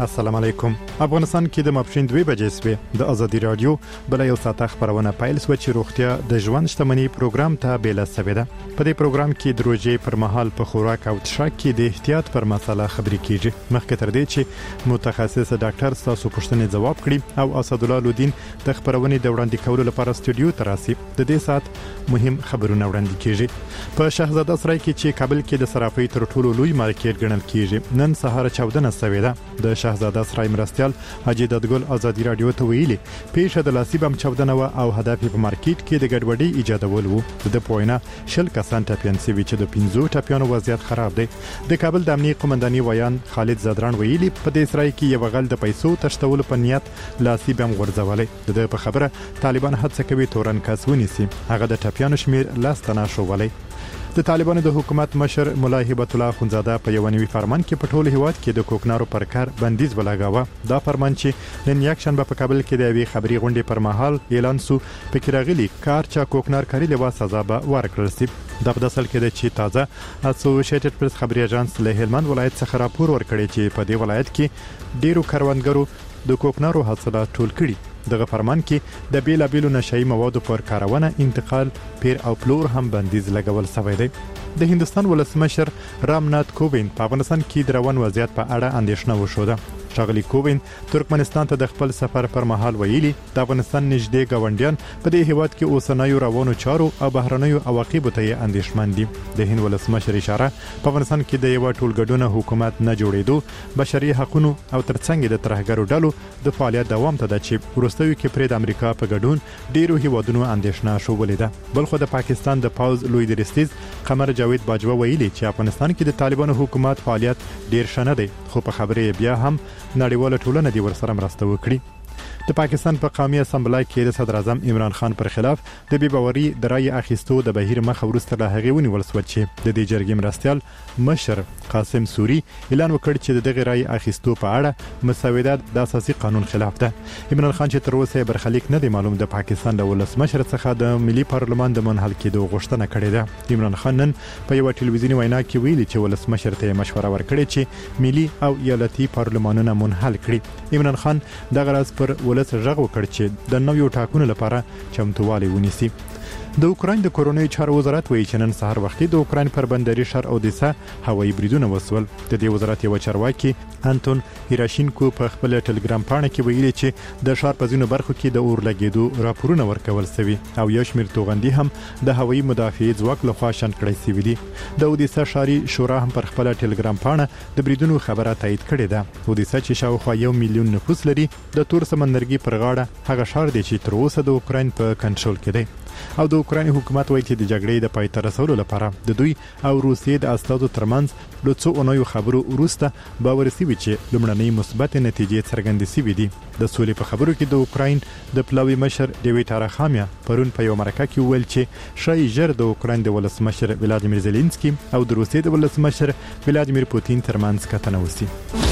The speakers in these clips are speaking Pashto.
السلام علیکم. افغانستان کې د ماپښین 2 بجې سوي د ازادي رادیو بل یو ساعت خبرونه پیل سو چې روغتیا د ژوند شتمنۍ پروګرام ته بیل سوي ده. په دې پروګرام کې د روزې پر مهال په خوراک او څښاک کې د احتیاط پر مسله خبرې کیږي. مخکې تر دې چې متخصص ډاکټر تاسو پوښتنې ځواب کړي او اسد الله لودین د خبرونې د وړاندې کولو لپاره استودیو ته راسي. د دې سات مهم خبرونه وړاندې کیږي. په شهزاده سرای کې چې کابل کې د صرافۍ تر ټولو لوی مارکیټ ګڼل کیږي. نن سهار 14 سوي ده. د شهزاده سرای مرستيال حاجی ددګل ازادي رادیو ته ویلي پیښه د لاسي بم 14 او هدف په مارکیټ کې د ګډوډۍ ایجادول وو. د پوینه شل کسان ټاپیان سوي چې د 15 ټاپیانو وضعیت خراب دی. د کابل د امنیت قومنداني ویان خالد زادران ویلي په دې سرای کې یو غل د پیسو تشتول په نیت لاسي بم غورځولې. د په خبره طالبان هڅه کوي تورن کس ونیسي. هغه د ټاپیانو شمیر لاستنه شوولې. د طالبانو د حکومت مشر مولا هبت الله خونزاده په یو نوي فرمان کې په ټول هیواد کې د کوکنارو پر کار بندیز ولګاوه. دا فرمان چې نن یک شنبه په کابل کې د وی خبري غونډې پر مهال اعلان سو په راغلي کار چا کوکنار کاری له سزا به ورکړل شي. د په داسل کې د چی تازه اسوسییټډ پریس خبري اژانس له هلمند ولایت څخه راپور ورکړی چې په دې ولایت کې ډیرو کاروانګرو د کوکنارو حاصلات ټول کړي. دغه فرمان کې د بیلابیلو نشئی موادو پر کارونه انتقال پیر او پلور هم بندیز لګول شوی دی. د هندستان ولسمشر رامنات کوویند په افغانستان کې د روان وضعیت په اړه اندېښنه وښوده. شاغلی کوویند ترکمنستان ته د خپل سفر پر مهال ویلي د افغانستان نږدې گاونډیان په دې هیواد کې اوسنیو روانو چارو او بهرنیو عواقبو ته اندېښمن دي. د هند ولسمشر اشاره په افغانستان کې د یو ټولګډونه حکومت نه جوړېدو بشري حقوقو او ترڅنګ د ترهګرو ډلو د فعالیت دوام ته د چې ورستوي کې پرې د امریکا په ګډون ډیرو هیوادونو اندېښنه شوولې ده. بلخو د پاکستان د پاوز لوی درستیز قمر جاوید باجوا ویلي چې افغانستان کې د طالبانو حکومت فعالیت ډیر شنه دی خو په خبرې بیا هم نړیواله ټولنه دی ورسره مرسته وکړي. د پاکستان په قومي اسمبلی کې د صدر اعظم عمران خان پر خلاف د بې باوري د رای اخیستو د بهیر مخ ورسته له هغې ونیول شو چې د دې جرګې مرستيال مشر قاسم سوري اعلان وکړ چې دغه رای اخیستو په اړه مسودات د اساسي قانون خلاف ده. عمران خان چې تر اوسه برخلیک نه دی معلوم د پاکستان د ولسمشر څخه د ملي پارلمان د منحل کېدو غوښتنه کړې ده. عمران خان نن په یو ټلویزیونی وینا کې ویلي چې ولسمشر ته مشوره ورکړې چې ملي او ایالتي پارلمانونه منحل کړي. عمران خان دغه راز پر ولس غږ وکړ چې د نویو ټاکنو لپاره چمتووالی ونیسي. د اوکراین د کورونای چارو وزارت وایي چې نن سهار وختي د اوکراین پر بندري شهر اودیسا هوایي بریدونه وسول. د دې وزارت یو چارواکي انټون هیراشینکو په خپل ټلګرام پاڼه کې ویلي چې د شهر په ځینو برخو کې د اور لګیدو راپورونه ورکول شوي او یو شمېر توغندي هم د هوایي مدافعي ځواک لخوا شنډ کړی شوی دي. د اودیسا شهري شورا هم پر خپل ټلګرام پاڼه د بریدونو خبره تایید کړې ده. اودیسا چې شاوخوا 1 میلیون نفوس لري د تور سمندرګي پر غاړه هغه شهر دی چې تر اوسه د اوکراین په کنټرول کې دی. او د اوکراین حکومت وایي چې د جګړې د پای ته رسولو لپاره د دوی او روسیې د استادو ترمنځ له څو اونیو خبرو وروسته باور شوی چې لومړنۍ مثبت نتیجې څرګندې شوې دي. د سولې په خبرو کې د اوکراین د پلاوي مشر ډیویډ اراخامیا پرون په یو مرکه کې ویل چې شای ژر د اوکراین د ولسمشر ولادیمیر زيلنسکي او د روسیې د ولسمشر ولادیمیر پوتین ترمنځ کتنه وشي.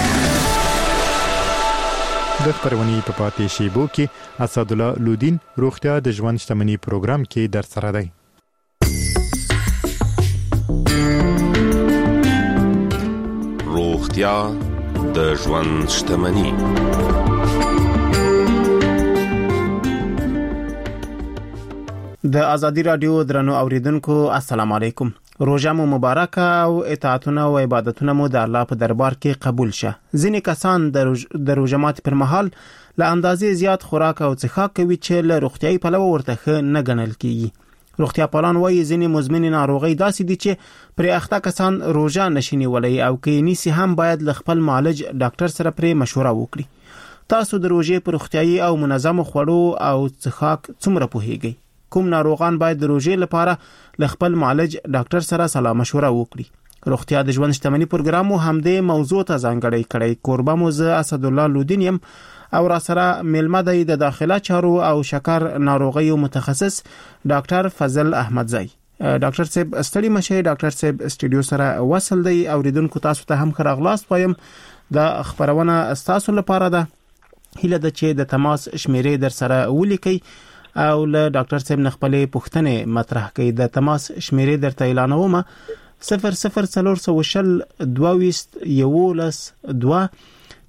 د خبرونې په پاتې شیبو کې اسد الله لودین روغتیا د ژوند شتمنۍ پروګرام کې در سره دی. روغتیا د ژوند شتمنۍ. د ازادي رادیو درنو اوریدونکو السلام علیکم. روزه مو مبارک او اطاعتونه او عبادتونه مو د الله په دربار کې قبول شه. ځینې کسان د روزه ماتي پر مهال له اندازې زیات خوراک او څښاک کوي چې له روغتیايي پلوه ورته ښه نه ګڼل کیږي. روغتیا پالان وایي ځینې مزمن ناروغي داسې دي چې پر اخته کسان روزه نشي نیولای او کې نیسی هم باید له خپل معالج ډاکټر سره پر مشوره وکړي. تاسو د روزې پر روغتیايي او منظم خوړو او څښاک څومره پوهیږئ؟ کوم ناروغان باید د روزې لپاره له خپل معالج ډاکټر سره سلا مشوره وکړي؟ روغتیا د ژوند شتمنۍ پروګرام مو همدې موضوع ته ځانګړی کړی. کوربه مو زه اسد الله لودین یم او را سره ملمه دی د داخله چارو او شکر ناروغیو متخصص ډاکټر فضل احمدزی. ډاکټر صاحب ستړي مشه. ډاکټر صاحب استودیو سره وصل دی. اوریدونکو تاسو ته هم خراغلاست وایم. د خبرونه تاسو لپاره ده. هیله ده چې د تماس شمیرې در سره ولیکئ او له ډاکټر صاحب نخپلې پوښتنې مطرح کړي. د تماس شمیرې درته اعلانوم 00 420 11 2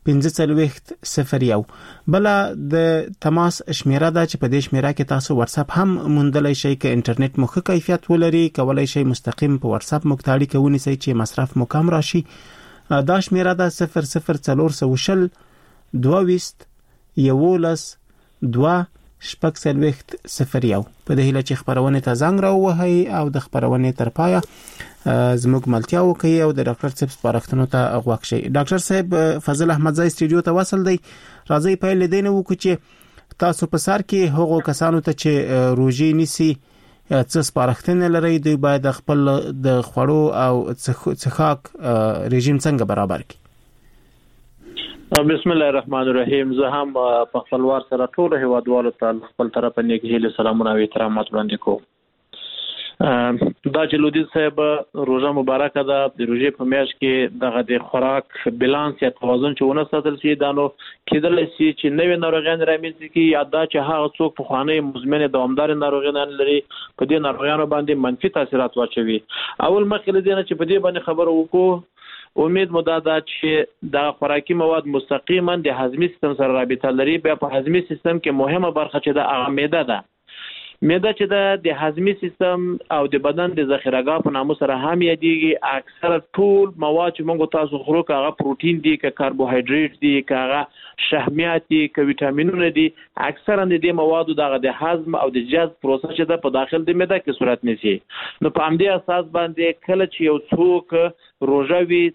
1501 بل د تماس شمیره ده چې په دې شمیره کې تاسو واتس اپ هم موندلای شئ که انټرنیټ مو ښه کیفیت ولري کولای شئ مستقیم په واتس اپ مو اړیکه ونیسئ چې مصرف مو کم راشي دا شمیره ده 00420 22 11 2 شپږ 01 په دې هیله چې خبرونه ته زنګ راوهي او د خبرونه تر پایه زموږ ملتیا وکي او د ډاکټر صاحب سپارښتنو ته غوږ شي. ډاکټر صاحب فضل احمد زای استودیو ته وصل دی. راځي په لیدنه وکړو چې تاسو په سر کې هغو کسانو ته چې روزي نيسي څه سپارښتنه لري دوی باید خپل د خوړو او څښاک رژیم څنګه برابر کړي. بسم الله الرحمن الرحیم. زه هم په خپلوار سره ټول هیوادوالو ته خپل طرف نه کېږي سلامونه او احترامات وړاندې کوم. دا چې لودي صاحب روزه مبارکه ده د روزې په میاشت کې دغه د خوراک بیلانس یا توازن چې ونه ساتل شي دا نو کېدل شي چې نوې ناروغیان رامنځته کی یا دا چې هغه څوک په خواني مزمن دوامدار ناروغیان لري په دې ناروغیانو باندې منفي تاثیرات واچوي. اول مخکې لدې چې په دې باندې خبر وکړو امید مو دا چې د خوراکي مواد مستقیما د هضمي سیستم سره رابطه لري. بیا په هضمي سیستم کې مهمه برخه چې د معده ده. معده چې د هضمي سیستم او د بدن د ذخیره‌ګاه په نامه سره هم یادېږي. اکثره ټول مواد چې موږ تاسو خورو هغه پروتین دي که کاربوهایډریټ دي که هغه شحمیات دي که ویټامینونه دي اکثره د دې موادو د هضم او د جذب پروسه چې د په داخل د معده کې صورت نیسي. نو په همدې اساس باندې کله چې یو څوک روزه وی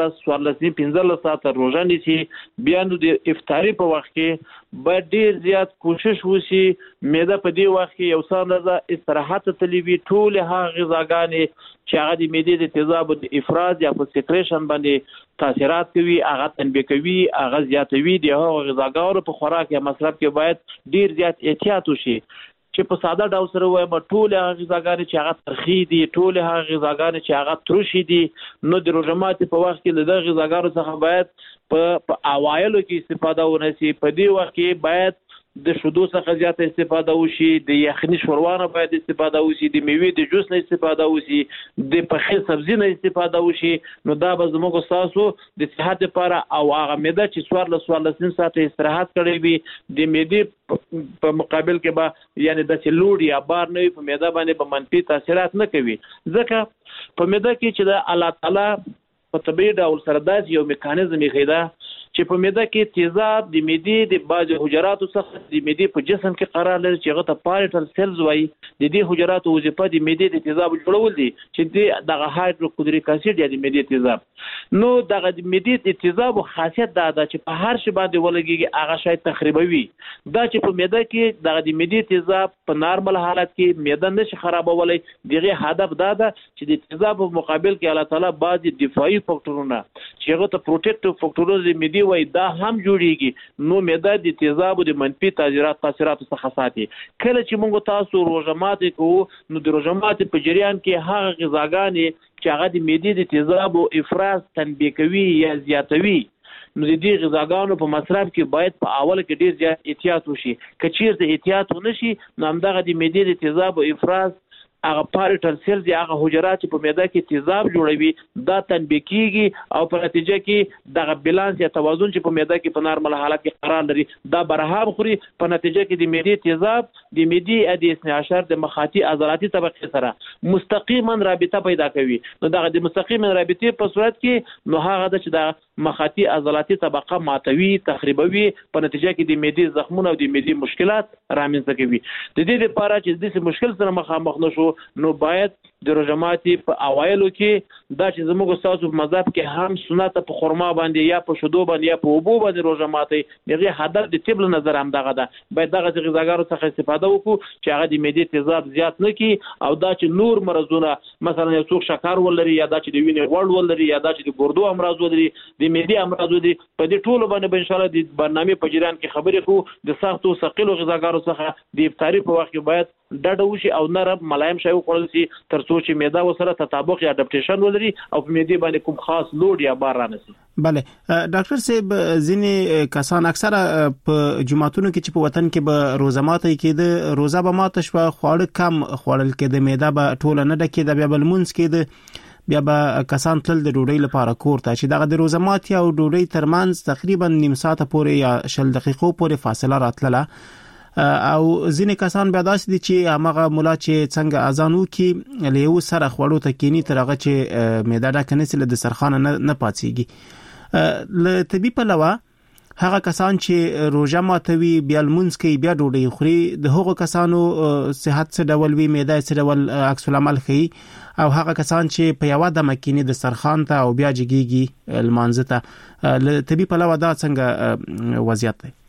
14 ساعته روزه نیسي بیا نو د افطاری په وخت کې باید ډیر زیات کوشش وشي معده په دې وخت کې یو څه لږه استراحت تلوي ټول هغه غذاګانې چې هغه د معدې د تیزاب د افراز یا په سیکریشن باندې تاثیرات کوي هغه تنبیه کوي هغه زیاتوي د هغه غذاګانو په خوراک یا مصرف کې باید ډیر زیات احتیاط وشي. چې په ساده ډول سره وایم ټول هغه غذاګانې چې هغه ترخی دي ټول هغه غذاګانې چې هغه ترشي دي نو د روزه ماتي په وخت کې د غذاګانو څخه باید په اوایلو کې استفاده ونشي. په دې وخت کې باید د شودو څخه زیاته استفاده وشي د یخني شوروانه باید استفاده وشي د میوې د جوس نه استفاده وشي د پخې سبزی نه استفاده وشي. نو دا به زموږ تاسو د صحت لپاره او هغه معده چې 14 ساعت استراحت کړی وي د معدې په مقابل کې به یعنی د لوډ یا بار نه په معده باندې به منفي تاثیرات نه کوي. ځکه په معده کې چې د الله تعالی په طبيعي ډول سره داس یو میکانیزم یې خیدا چې په معده کې تیزاب د معدې د بعض حجراتو څخه د معدې په جسم کې قرار لري چې هغه ته پاریټل سیلز وایي. د دې حجراتو وظیفه د معدې د تیزاب جوړول دي چې دغه هایدروکلوریک اسید یا د معدې تیزاب نو دغه د معدې د تیزاب خاصیت دا ده چې په هر شی باندې ولګي هغه شی تخریبوي. دا چې په معده کې دغه د معدې تیزاب په نارمل حالت کې معده نشي خرابولای. دغه هدف دا ده چې د تیزاب په مقابل کې الله تعالی بعض دفاعي فاکټورونه چې هغه ته پروټیکټیو فاکټورز د معدې وای دا هم جوړیږي نو معده د تیزاب د منفي تاثیراتو څخه ساتي. کله چې موږ تاسو روزه ماتي کوو نو د روزه ماتي په جریان کې هغه غذاګانې چې هغه د معدې د تیزاب او افراز تنبیه کوي یا زیاتوي نو د دې غذاګانو په مصرف کې باید په اول کې ډیر زیات احتیاط وشي. که چیرته احتیاط ونشي نو همدغه د معدې د تیزاب او افراز هغه پاریټل سیلز یا هغه حجرات چې په معده کې تیزاب جوړوي دا تنبیه کیږي او په نتیجه کې دغه بیلانس یا توازن چې په معده کې په نارمل حالت کې قرار لري دا برابر خوري. په نتیجه کې د معدې تیزاب د معدې د 12 د مخاطي عضلاتي طبقه سره مستقیما رابطه پیدا کوي. نو دغه د مستقیما رابطه په صورت کې نو هغه د چې د مخاطي عضلاتي طبقه ماتوي تخریبوي په نتیجه کې د معدې زخمونه او د معدې مشکلات رامنځته کوي. د دې لپاره چې د دې مشکل سره مخامخ نشو نو باید د روزه ماتي په اوایلو کې دا چې زموږ تاسو په مذهب کې هم سنت په خرما باندې یا په شودو باندې یا په اوبو باندې روزه ماتي دغه هدف د طب نظر هم دغه ده باید دغه غذاګانو څخه استفاده وکړو چې هغه د معدې تیزاب زیات نه کړي او دا چې نور مرزونه مثلا یو څوک شکر ولري یا دا چې د وینې غوړ ولري یا دا چې د ګردو امراض ولري د معدې امراض ولري په دې ټولو باندې ان شاء الله د برنامه په جریان کې خبرې کوو د سختو ثقيلو غذاګانو څخه د افطاری په وخت کې باید ډډه وشي او نرم ملایم شی وخوړل شي تر څو چې معده وسره تطابق یا اډاپټیشن ولري او په معده باندې کوم خاص لوډ یا بار را نشي. بله ډاکټر صاحب ځینې کسان اکثره په جمعتونو کې چې په وطن کې به روزه ماتي کېده روزه به ماته شو خواړه کم خوړل کېده معده به ټوله نه ډکېده بیا بل مونږ کېده بیا به کسان تل د ډوډۍ لپاره کور ته چې دغه د روزه ماتي او ډوډۍ ترمنځ تقریبا نیم ساعت پورې یا 10 دقیقو پورې فاصله راتله او ځینې کسان بیا داسې دي چې هغه مولا چې څنګه اذان وکي له یو سره خوړو ته کینی تر هغه چې معده ډکه نسی له دسترخوان نه پاتېږي له طبي پلوه هغه کسان چې روزه ماتوي بیا لمونځ کوي بیا ډوډۍ خوري د هغو کسانو صحت څه ډول وي معده څه ډول عکس العمل کوي او هغه کسان چې په یو دمه کینی دسترخوان ته او بیا جګیږي لمانځه ته له طبي پلوه دا څنګه وضعیت دی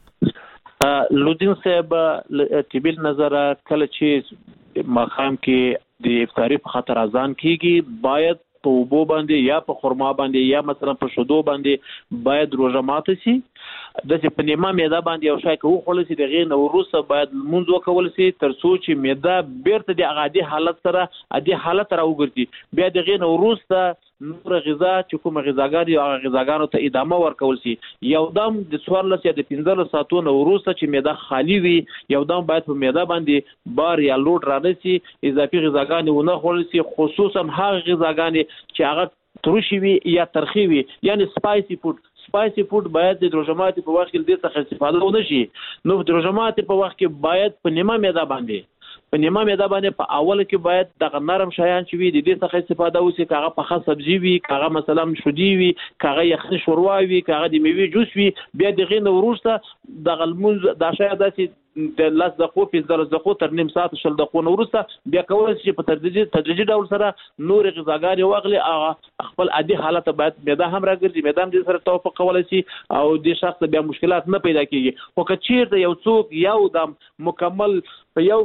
لودین صاحب طبي نظر کله چې ماخام کې د افطاری په خاطر اذان کیږي باید په وبو باندې یا په خرما باندې یا مثلا په شودو باندې باید روزه ماته شي د چې په نیمه معده باندې او شای کوو خل سي دغه نو وروسته باید منځ وکول سي تر څو چې معده بیرته د عادي حالت سره عادي حالت راوګرځي بیا دغه نو وروسته نور غذا چې کوم غذاګر یا غذاګانو ته ادامه ورکول سي یو دم د 14 یا د 15 ساعتونو وروسته چې معده خالی وي یو دم باید په معده باندې بار یا لوډ رانسي اضافي غذاګان ونه خورل سي خصوصا هغه غذاګان چې هغه ترشي وي یا ترخی وي یعنی سپایسي فود باید د روزماتي په وخت کې د څه استفاده ونه شي نو د روزماتي په وخت کې باید په نیمه معده باندې په اوله کې باید د نرم شیان چې وي د دې څخه استفاده وشي کاغه په خاص سبزی وي کاغه مثلا شودي وي کاغه یخني شوروا وي کاغه د میوه جوس وي بیا دغه نو ورسته د غلمون د شای داسې د لاس دقو په دقو تر نیم ساعت شل دقو ورسته بیا کول شي په تدریجي ډول سره نور غذاګار واغلي خپل عادي حالت باید معده هم راګرځي معده هم د سره توافق کول شي او د شخص بیا مشکلات نه پیدا کیږي خو کچیر یو څوک یو د مکمل یو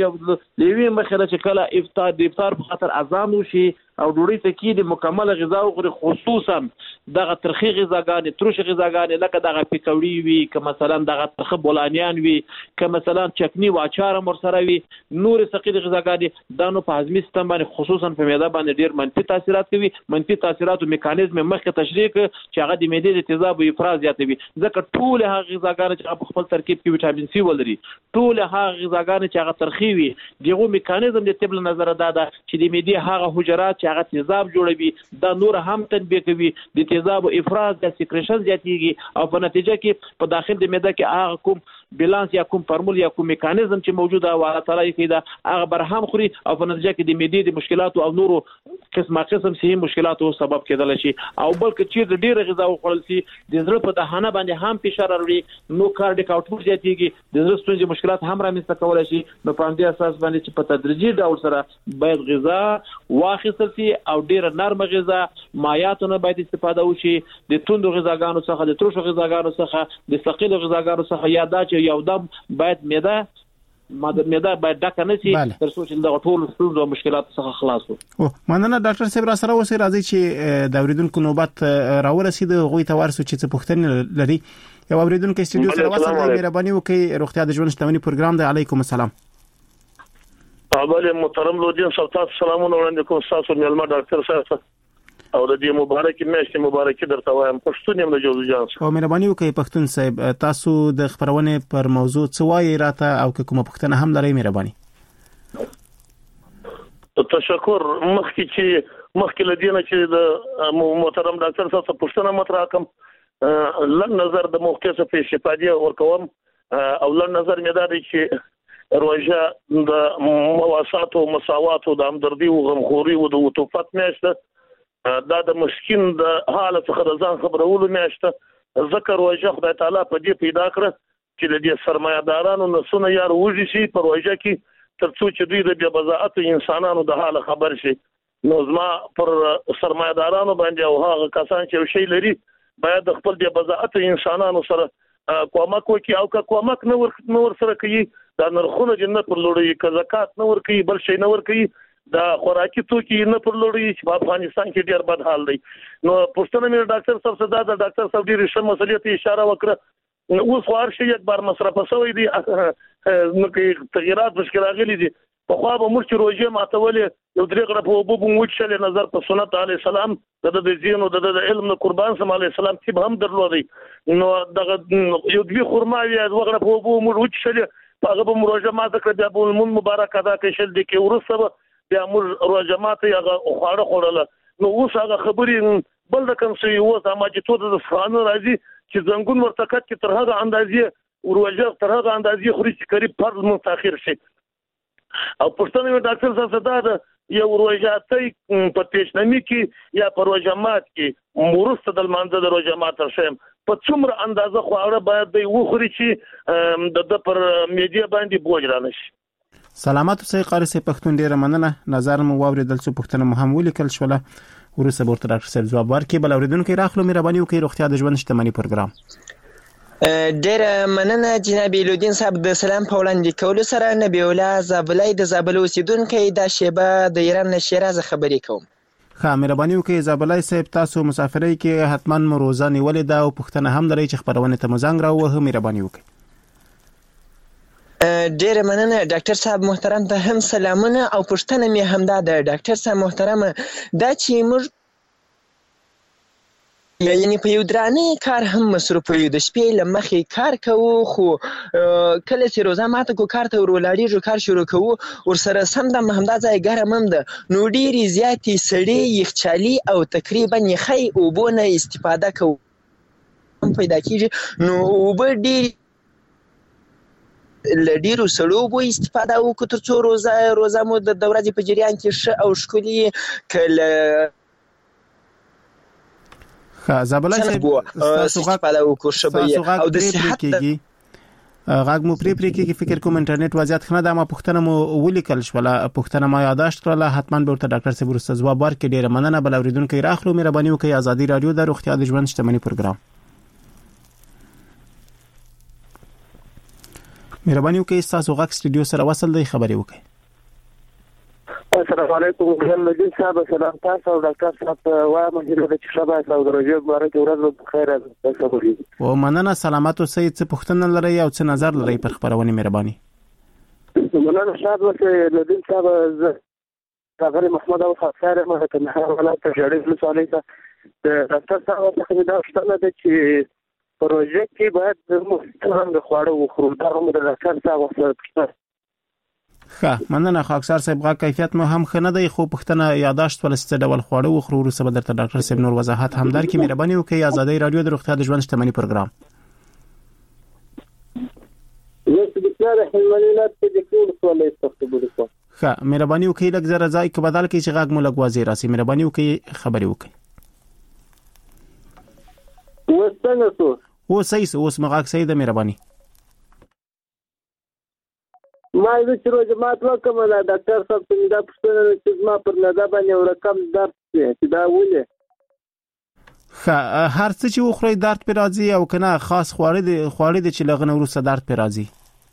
لوی مخره چې کله افطار په خاطر اذان وشي او ډوډۍ ته کې د مکمل غذا او خصوصا دغه ترخی غذاګان ترش غذاګان لکه دغه پکوړی وي که مثلا دغه ترخه بولانیان وي که مثلا چکنی و اچار مر سره وي نور ثقيل غذاګان دانو په هضمي سیستم باندې خصوصا په معده باندې ډیر منفي تاثیرات کوي منفي تاثیرات او میکانیزم مخه تشریح چې هغه د معدې د تیزاب او افراز زیاتوي ځکه ټول هغه غذاګان چې په خپل ترکیب کې ویټامین سي ولري ټول هغه غذاګان چې هغه ترخی وي دغه میکانیزم د طب نظر داده چې د معدې هغه حجرات چې هغه تیزاب جوړوي دا نور هم تنبیه کوي د تیزاب او افراز د سیکریشن زیاتیږي او په نتیجه کې په داخل د معده کې هغه کوم بیلانس یا کوم فارمول یا کوم میکانیزم چې موجوده او الله تعالی یې دا هغه برهم خوري او په نتیجه کې د معدې د مشکلات او نورو قسم صحي مشکلاتو سبب کېدل شي او بلکې چې ډیر غذا وخورل شي د زړه په دهانه باندې هم فشار راوړي نو کارډیک اوټپوټ زیاتیږي د زړه ستونزې مشکلات هم رامنځته کولای شي نو په دې اساس باندې چې په تدریجي ډول سره باید غذا واخیستل شي او ډیر نرم غذا مایعاتونه باید استفاده وشي د توندو غذاګانو څخه د ترشو غذاګانو څخه د ثقيل غذاګانو څخه یا دا چې یو دم باید معده باید ډکه نشي تر څو چې د ټول ستونزو او مشکلاتو څخه خلاص وو مننه ډاکټر صاحب را سره اوسئ راځي چې د اوریدونکو نوبت راورسید غوي ته ورسو چې څه پوښتنه لري یو اوریدونکو استودیو سره وصل دی مهرباني وکړئ روغتیا د ژوند شتمنۍ پروګرام دی علیکم السلام اول محترم لودین صاحب تاسو سلامونه وړاندې کوم تاسو ملما ډاکټر صاحب او د دې مبارکي میاشتې مبارکي درته وایم پښتون یم له جوزو جان او مهرباني وکړئ پښتون صاحب تاسو د خبرونه پر موضوع څه وایي راته او کومه پښتنه هم لري مهرباني تشکر مخکې لدینه چې د محترم ډاکټر صاحب پښتنه مطرح کوم لږ نظر د موقع څخه په استفاده ورکوم او لږ نظر مې دا دی چې روژه د مواسات او مساوات او د همدردي او غمخوري او د عطوفت میاشت دا د مسکین د حالت څخه د ځان خبرولو میاشته ذکر روژه خدای تعالی په دې پیدا کړ چې د دې سرمایه‌دارانو نسونه یار وږي شي په روژه کې تر څو چې دوی د بیا بضاعت انسانانو د حال خبر شي نو زما پر سرمایه‌دارانو باندې او هغه کسان چې شی لري باید خپل د بضاعت انسانانو سره کومک وکړي او که کومک نه ور سره کوي دا نرخونه جنت پر لوړي که زکات نه ور کوي بل شي نه ور کوي دا خوراکي توکي نه پر لوړي چې په افغانستان کې ډېر بد حال دی نو پښتنه مې ډاکټر صاحب صدا د ډاکټر صاحب ډېر ښه مسلې ته اشاره وکړه اوس خو هر شي یک بار مصرف شوی دی نو کې تغیرات مشکل راغلي دي په خو به موږ چې روزه ماتولې یو درې غره په وبو بو وچل نظر په سنت علی السلام د دین او د علم نه قربان سم علی السلام چې هم درلودي نو دغه یو دوی خرما وی وغره په وبو موږ وچل هغه به روزه ماته کړ بیا په مون مبارک ادا کړل د کې ورسره بیا موږ روژه ماته هغه خواړه خوړله نو اوس هغه خبرې بل رقم شوي اوس اما چې ټول د افغانانو راځي چې زنګون ورته کټ کې تر هغه اندازې روژه تر هغه اندازې خوري چې قریب فرض مونږ تاخیر شي او پښتنه مې ډاکټر صاحب دا یو روژاتي په پیشنامي کې یا په روژه مات کې مرسته د لمانځه د روژه مات شم په څومره اندازه خواړه باید دی وخوري چې د پر میډیا باندې بوج را نشي. سلامات اوسئ قاری صاحب پښتون ډیره مننه نظر مو واوریدل څه پښتنه مو هم ولیکل شوله ورسره ورته ډاکټر صاحب جواب ورکړي بل اوریدونکو راخلو مهرباني وکړئ روغتیا د ژوند شتمنۍ پروګرام. ډیره مننه جناب لودین صاحب د سلام په وړاندې کولو سره نبی الله زابلای د زابل اوسیدونکو د شیبه د ایران شیراز خبرې کوم. ښه مهرباني وکړئ زابلای صاحب تاسو مسافرۍ کې حتما مروزه نیولې ده او پښتنه هم لري چې خبرونه ته مزنګ راووه مهرباني وکړئ. ډیره مننه ډاکټر صاحب محترم ته هم سلامونه او پښتنه مې همدا ده ډاکټر صاحب محترم دا چې موږ یعنی په یو درانه کار هم مصروف یو د شپې لمخې کار کوو خو کله چې روزه ماته کو کار ته ورولاړیږو کار شروع کوو ورسره سم د همدا ځای ګرم هم ده نو ډېرې زیاتې سړې یخچالي او تقریبا یخی اوبو نه استفاده کوو پیدا کیږي نو اوبه ډېرې لډیرو سړو بو استفاده وکړو تر څو روزه مو د ورځې په جریان کې ښه او ښکلي کله ښه زابلای صاحب استفاده وکړو ښه او د صحت غاګ مو پری کې فکر کوم انټرنیټ وضعیت خنه د ما پښتنه مو ولیکل شوله پښتنه ما یاداشت کړله حتما به ورته ډاکټر صاحب ورسره جواب ورکړي ډیره مننه بل اوریدونکو راخلو مهرباني وکړئ ازادي رادیو د روغتیا د ژوند شتمنۍ پروګرام. مهرباني وکړئ تاسو غاک سټډیو سره وصل دی خبرې وکړئ. السلام علیکم ګل صاحب سلام تاسو او ډاکټر صاحب وایم چې د شبا او دروژه مبارک ورځ په خیر تاسو او مننه سلامات اوسئ څه پوښتنه لرئ او څه نظر لرئ پر خبرونه مهرباني. مننه صاحب ورته لدین صاحب خبر محمد او خاصره مه ته نه ولا ته جوړې له سوالې ته ډاکټر صاحب ته دا څه ده چې پروژه کې باید محترم د خواړو وخورو دا هم د ډاکټر صاحب سره ښه مننه خاکسار صاحب غا کیفیت مو هم خنه دی خو پښتنه یاداشت ولست ډول خواړو وخورو ورسره درته ډاکټر صاحب نور وضاحت هم درکې مهرباني وکړئ ازادي رادیو د روغتیا د ژوند شتمنۍ پروګرام. ښه مهرباني وکړئ لږ زره ځای کې بدل کړئ چې غاګ مو لږ واضح راسي مهرباني وکړئ خبرې وکړئ. و صحیح اوس مغاک صحیح ده مهرباني. ما چې روزه مات وکم لا ډاکټر صاحب څنګه دا پښتنه چې ما پر ندا باندې یو رقم درد چې دا ولې ښه هر څه چې وخوري درد پر راځي او کنه خاص خواړه چې لغنه ورسره درد پر راځي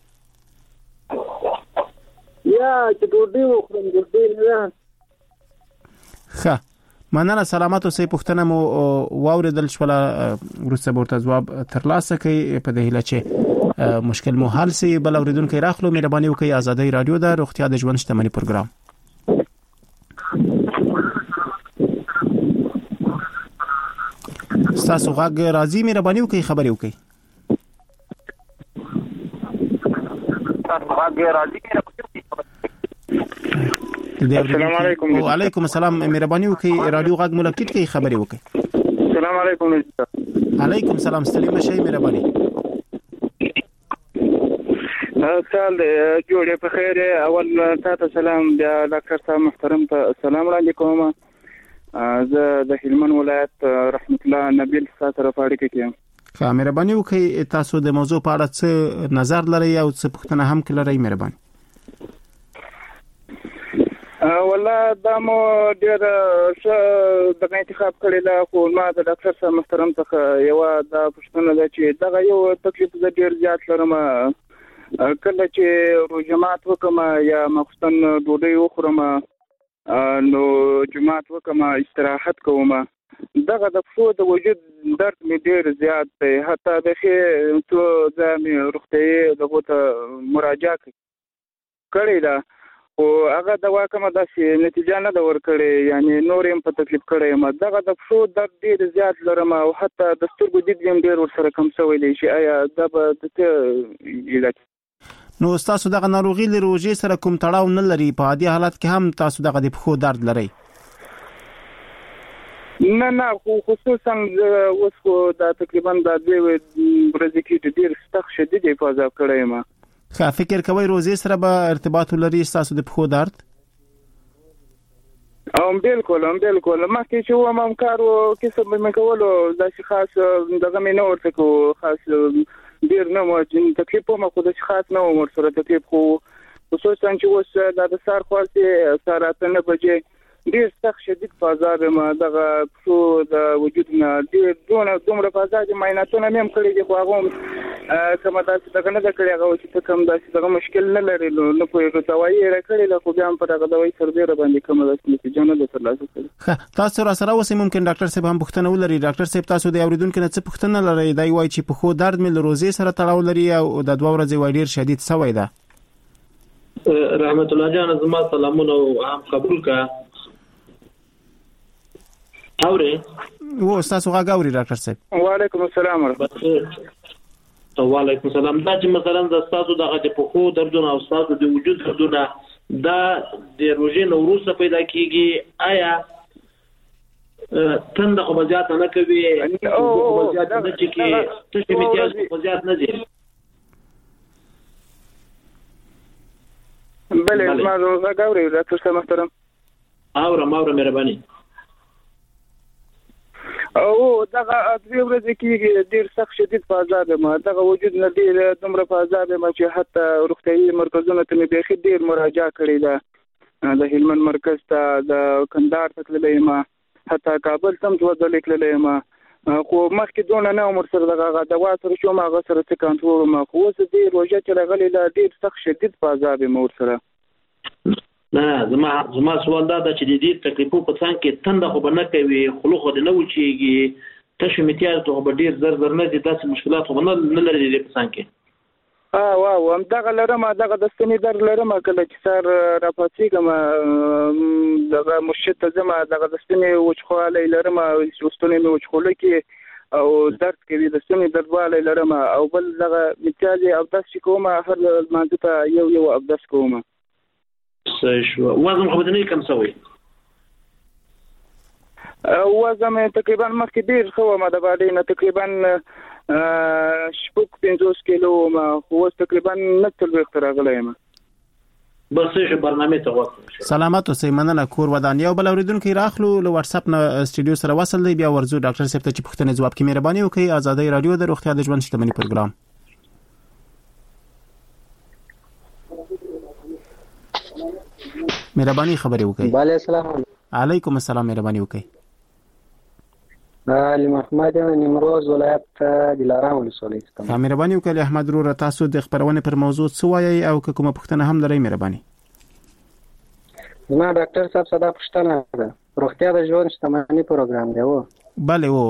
یا چې ډوډۍ وخورم ډوډۍ نه ښه مننه سلامات اوسئ پښتنه مو واوریدل شوله ورسره ورته جواب ترلاسه کړئ په دې هیله چې مشکل مو حل سي بل اوریدونکو راخلو مهرباني وکړئ ازادي رادیو د روغتیا د ژوند شتمنۍ پروګرام. تاسو غاګ راځي مهرباني وکړئ خبرې وکړئ. تاسو غاګ راځي السلام علیکم وعلیکم السلام مهرباني وکړئ رادیو غاګ ملکټ کې خبرې وکړئ. السلام علیکم علیکم السلام ستړي مشي مهرباني. سال جوړې په خیر اول تاسو سلام د ډاکټر صاحب محترم ته سلام علیکم زه د هلمند ولایت رحمت الله نبیل سره فاړه کوم. ښه مهرباني وکړئ تاسو د موضوع په اړه څه نظر لرئ او څه پوښتنه هم کړئ مهرباني. والله دا مو ډیر څه د انتخاب کړی دا خو ما د ډاکټر صاحب محترم ته یو دا پوښتنه ده چې دا یو تکلیف د ډیر زیات لرم کله چې روزمات وکم یا مخصن ډوډۍ وخورم نو جمعات وکم استراحت کوم دغه د فو د وجود درد می ډیر زیات دی حتی د خې تو ځم روغتي دغه ته مراجعه کړی دا او هغه دوا کومه د نتیجه نه د ور کړی یعنی نورم په تکلیف کړی ما دغه د فو درد ډیر زیات لرم او حتی د سترګو دید ډیر ور سره کم شوی دی چې آیا دا به د علاج نو تاسو دغه ناروغي له روزي سره کوم تړاو نه لري؟ په عادي حالت کې هم تاسو دغه د پښو درد لري؟ نه خصوصا اوس خو دا تقریبا د 2 ورځې کې ډېر سخت شدید فاضاب کړی ما. ښه، فکر کوئ روزي سره به ارتباط ولري تاسو د پښو درد؟ بالکل مخکې چې و ما کارو کې څه مې کولو داسې خاص دغه مې نه ورته کو خاص ډېر نه مو چې تکلیف مو خو داسې خاص نه و سره تکلیف خو خصوصا چې اوس د سار خاصه ساعت نه بجې ډېر سخت شدید فاضاب ما دغه څو د وجود نه ډېر دومره فاضاب معایناتونه مې هم کړی دي خو هغه کومه داسې دغه نه کړی هغه چې کوم داسې دغه مشکل نه لري نو په دوايي راکړی له خو بیا هم په دغه دوايي سره ډېر باندې کومه داسې نتیجه نه ده ترلاسه کړې. ښه، تاسو را سره اوسئ، ممکن ډاکټر صاحب هم پوښتنه ولري. ډاکټر صاحب تاسو د اوریدونکو نه څه پوښتنه لرئ؟ دا وایي چې پښو درد مې له روزي سره تړاو لري او د 2 ورځې وای ډېر شدید سوی ده. رحمت الله جان زما سلامونه او عام قبول کا اورې و تاسو غاوري ډاکټر صاحب. وعلیکم السلام ورحمت الله. وعلیکم السلام. دا چې مثلا د تاسو دغه د پښو دردونه او تاسو د وجود دردونه دا د روزي نو وروسته پیدا کیږي، آیا تند خو بزیات نه کوي او بزیات نه چې کې څه میتیاز خو بزیات نه دي؟ بله ما غاوري ډاکټر صاحب محترم. اورم مهرباني. او دغه 2 ورځې کې ډېر سخت شدید فاضاب ما دغه وجود نه ډېر دومره فاضاب ما چې حتی روغتیايي مرکزونو ته مې بيخي ډېر مراجعه کړې ده، د هلمند مرکز ته، د کندهار ته تللی ما، حتی کابل ته هم 2 ځلې تللی ما، خو مخکې دونه نه عمر سره دغه دوا سره شوم هغه سره څه کنټرول ما، خو اوس دې روژه چې راغلی دا ډېر سخت شدید فاضاب ما ور سره. نه زما سوال دا چې د دې تکلیفو په څنګه کې تند خو نه کوي، خلو خو نه وچیږي، تاسو میتیاز ته به ډیر زر نه دي، داسې مشکلات خو نه لري د په څنګه کې. واو هم دغه لرم دغه د ستنې در لرم کله چې سر راپاتېږم دغه مرشد ته ځم دغه د ستنې وچخوالی لرم ستنې مې وچخوله کې او درد کوي د ستنې دردوالی لرم او بل دغه میتیاز اودس چې کوم هر لمانځه ته یو اودس کوم. صحیح شو. وزن خو بدني کم شوی؟ وزن تقریبا مخکې ډېر ښه وم، د باندې نه تقریبا 50 کیلو ما، خو اوس تقریبا 40 راغلی یم. بس څه برنامه ته وخت سلامات اوسئ. مننه. کور ودانیا او بل اوریدونکو راخلو له واتس اپ نه سټډیو سره وصل دی، بیا ورزو ډاکټر صاحب ته چې پوښتنه جواب کې مهرباني وکړئ. آزادۍ رادیو د روغتیا د ژوند شتمنۍ پروګرام. مهرباني خبرې وکړئ. وعلیکم السلام. علیکم السلام. مهرباني وکړئ. علي محمد نیمروز ولایت دلارام ولسوالۍ څخه. مهرباني وکړئ احمد رور، تاسو د خبرونه پر موضوع څه وایي او کومه پوښتنه هم لرئ؟ مهرباني. ما ډاکټر صاحب صدا پوښتنه ده. روغتیا د ژوند شتمنۍ پروګرام دی و؟ بله و.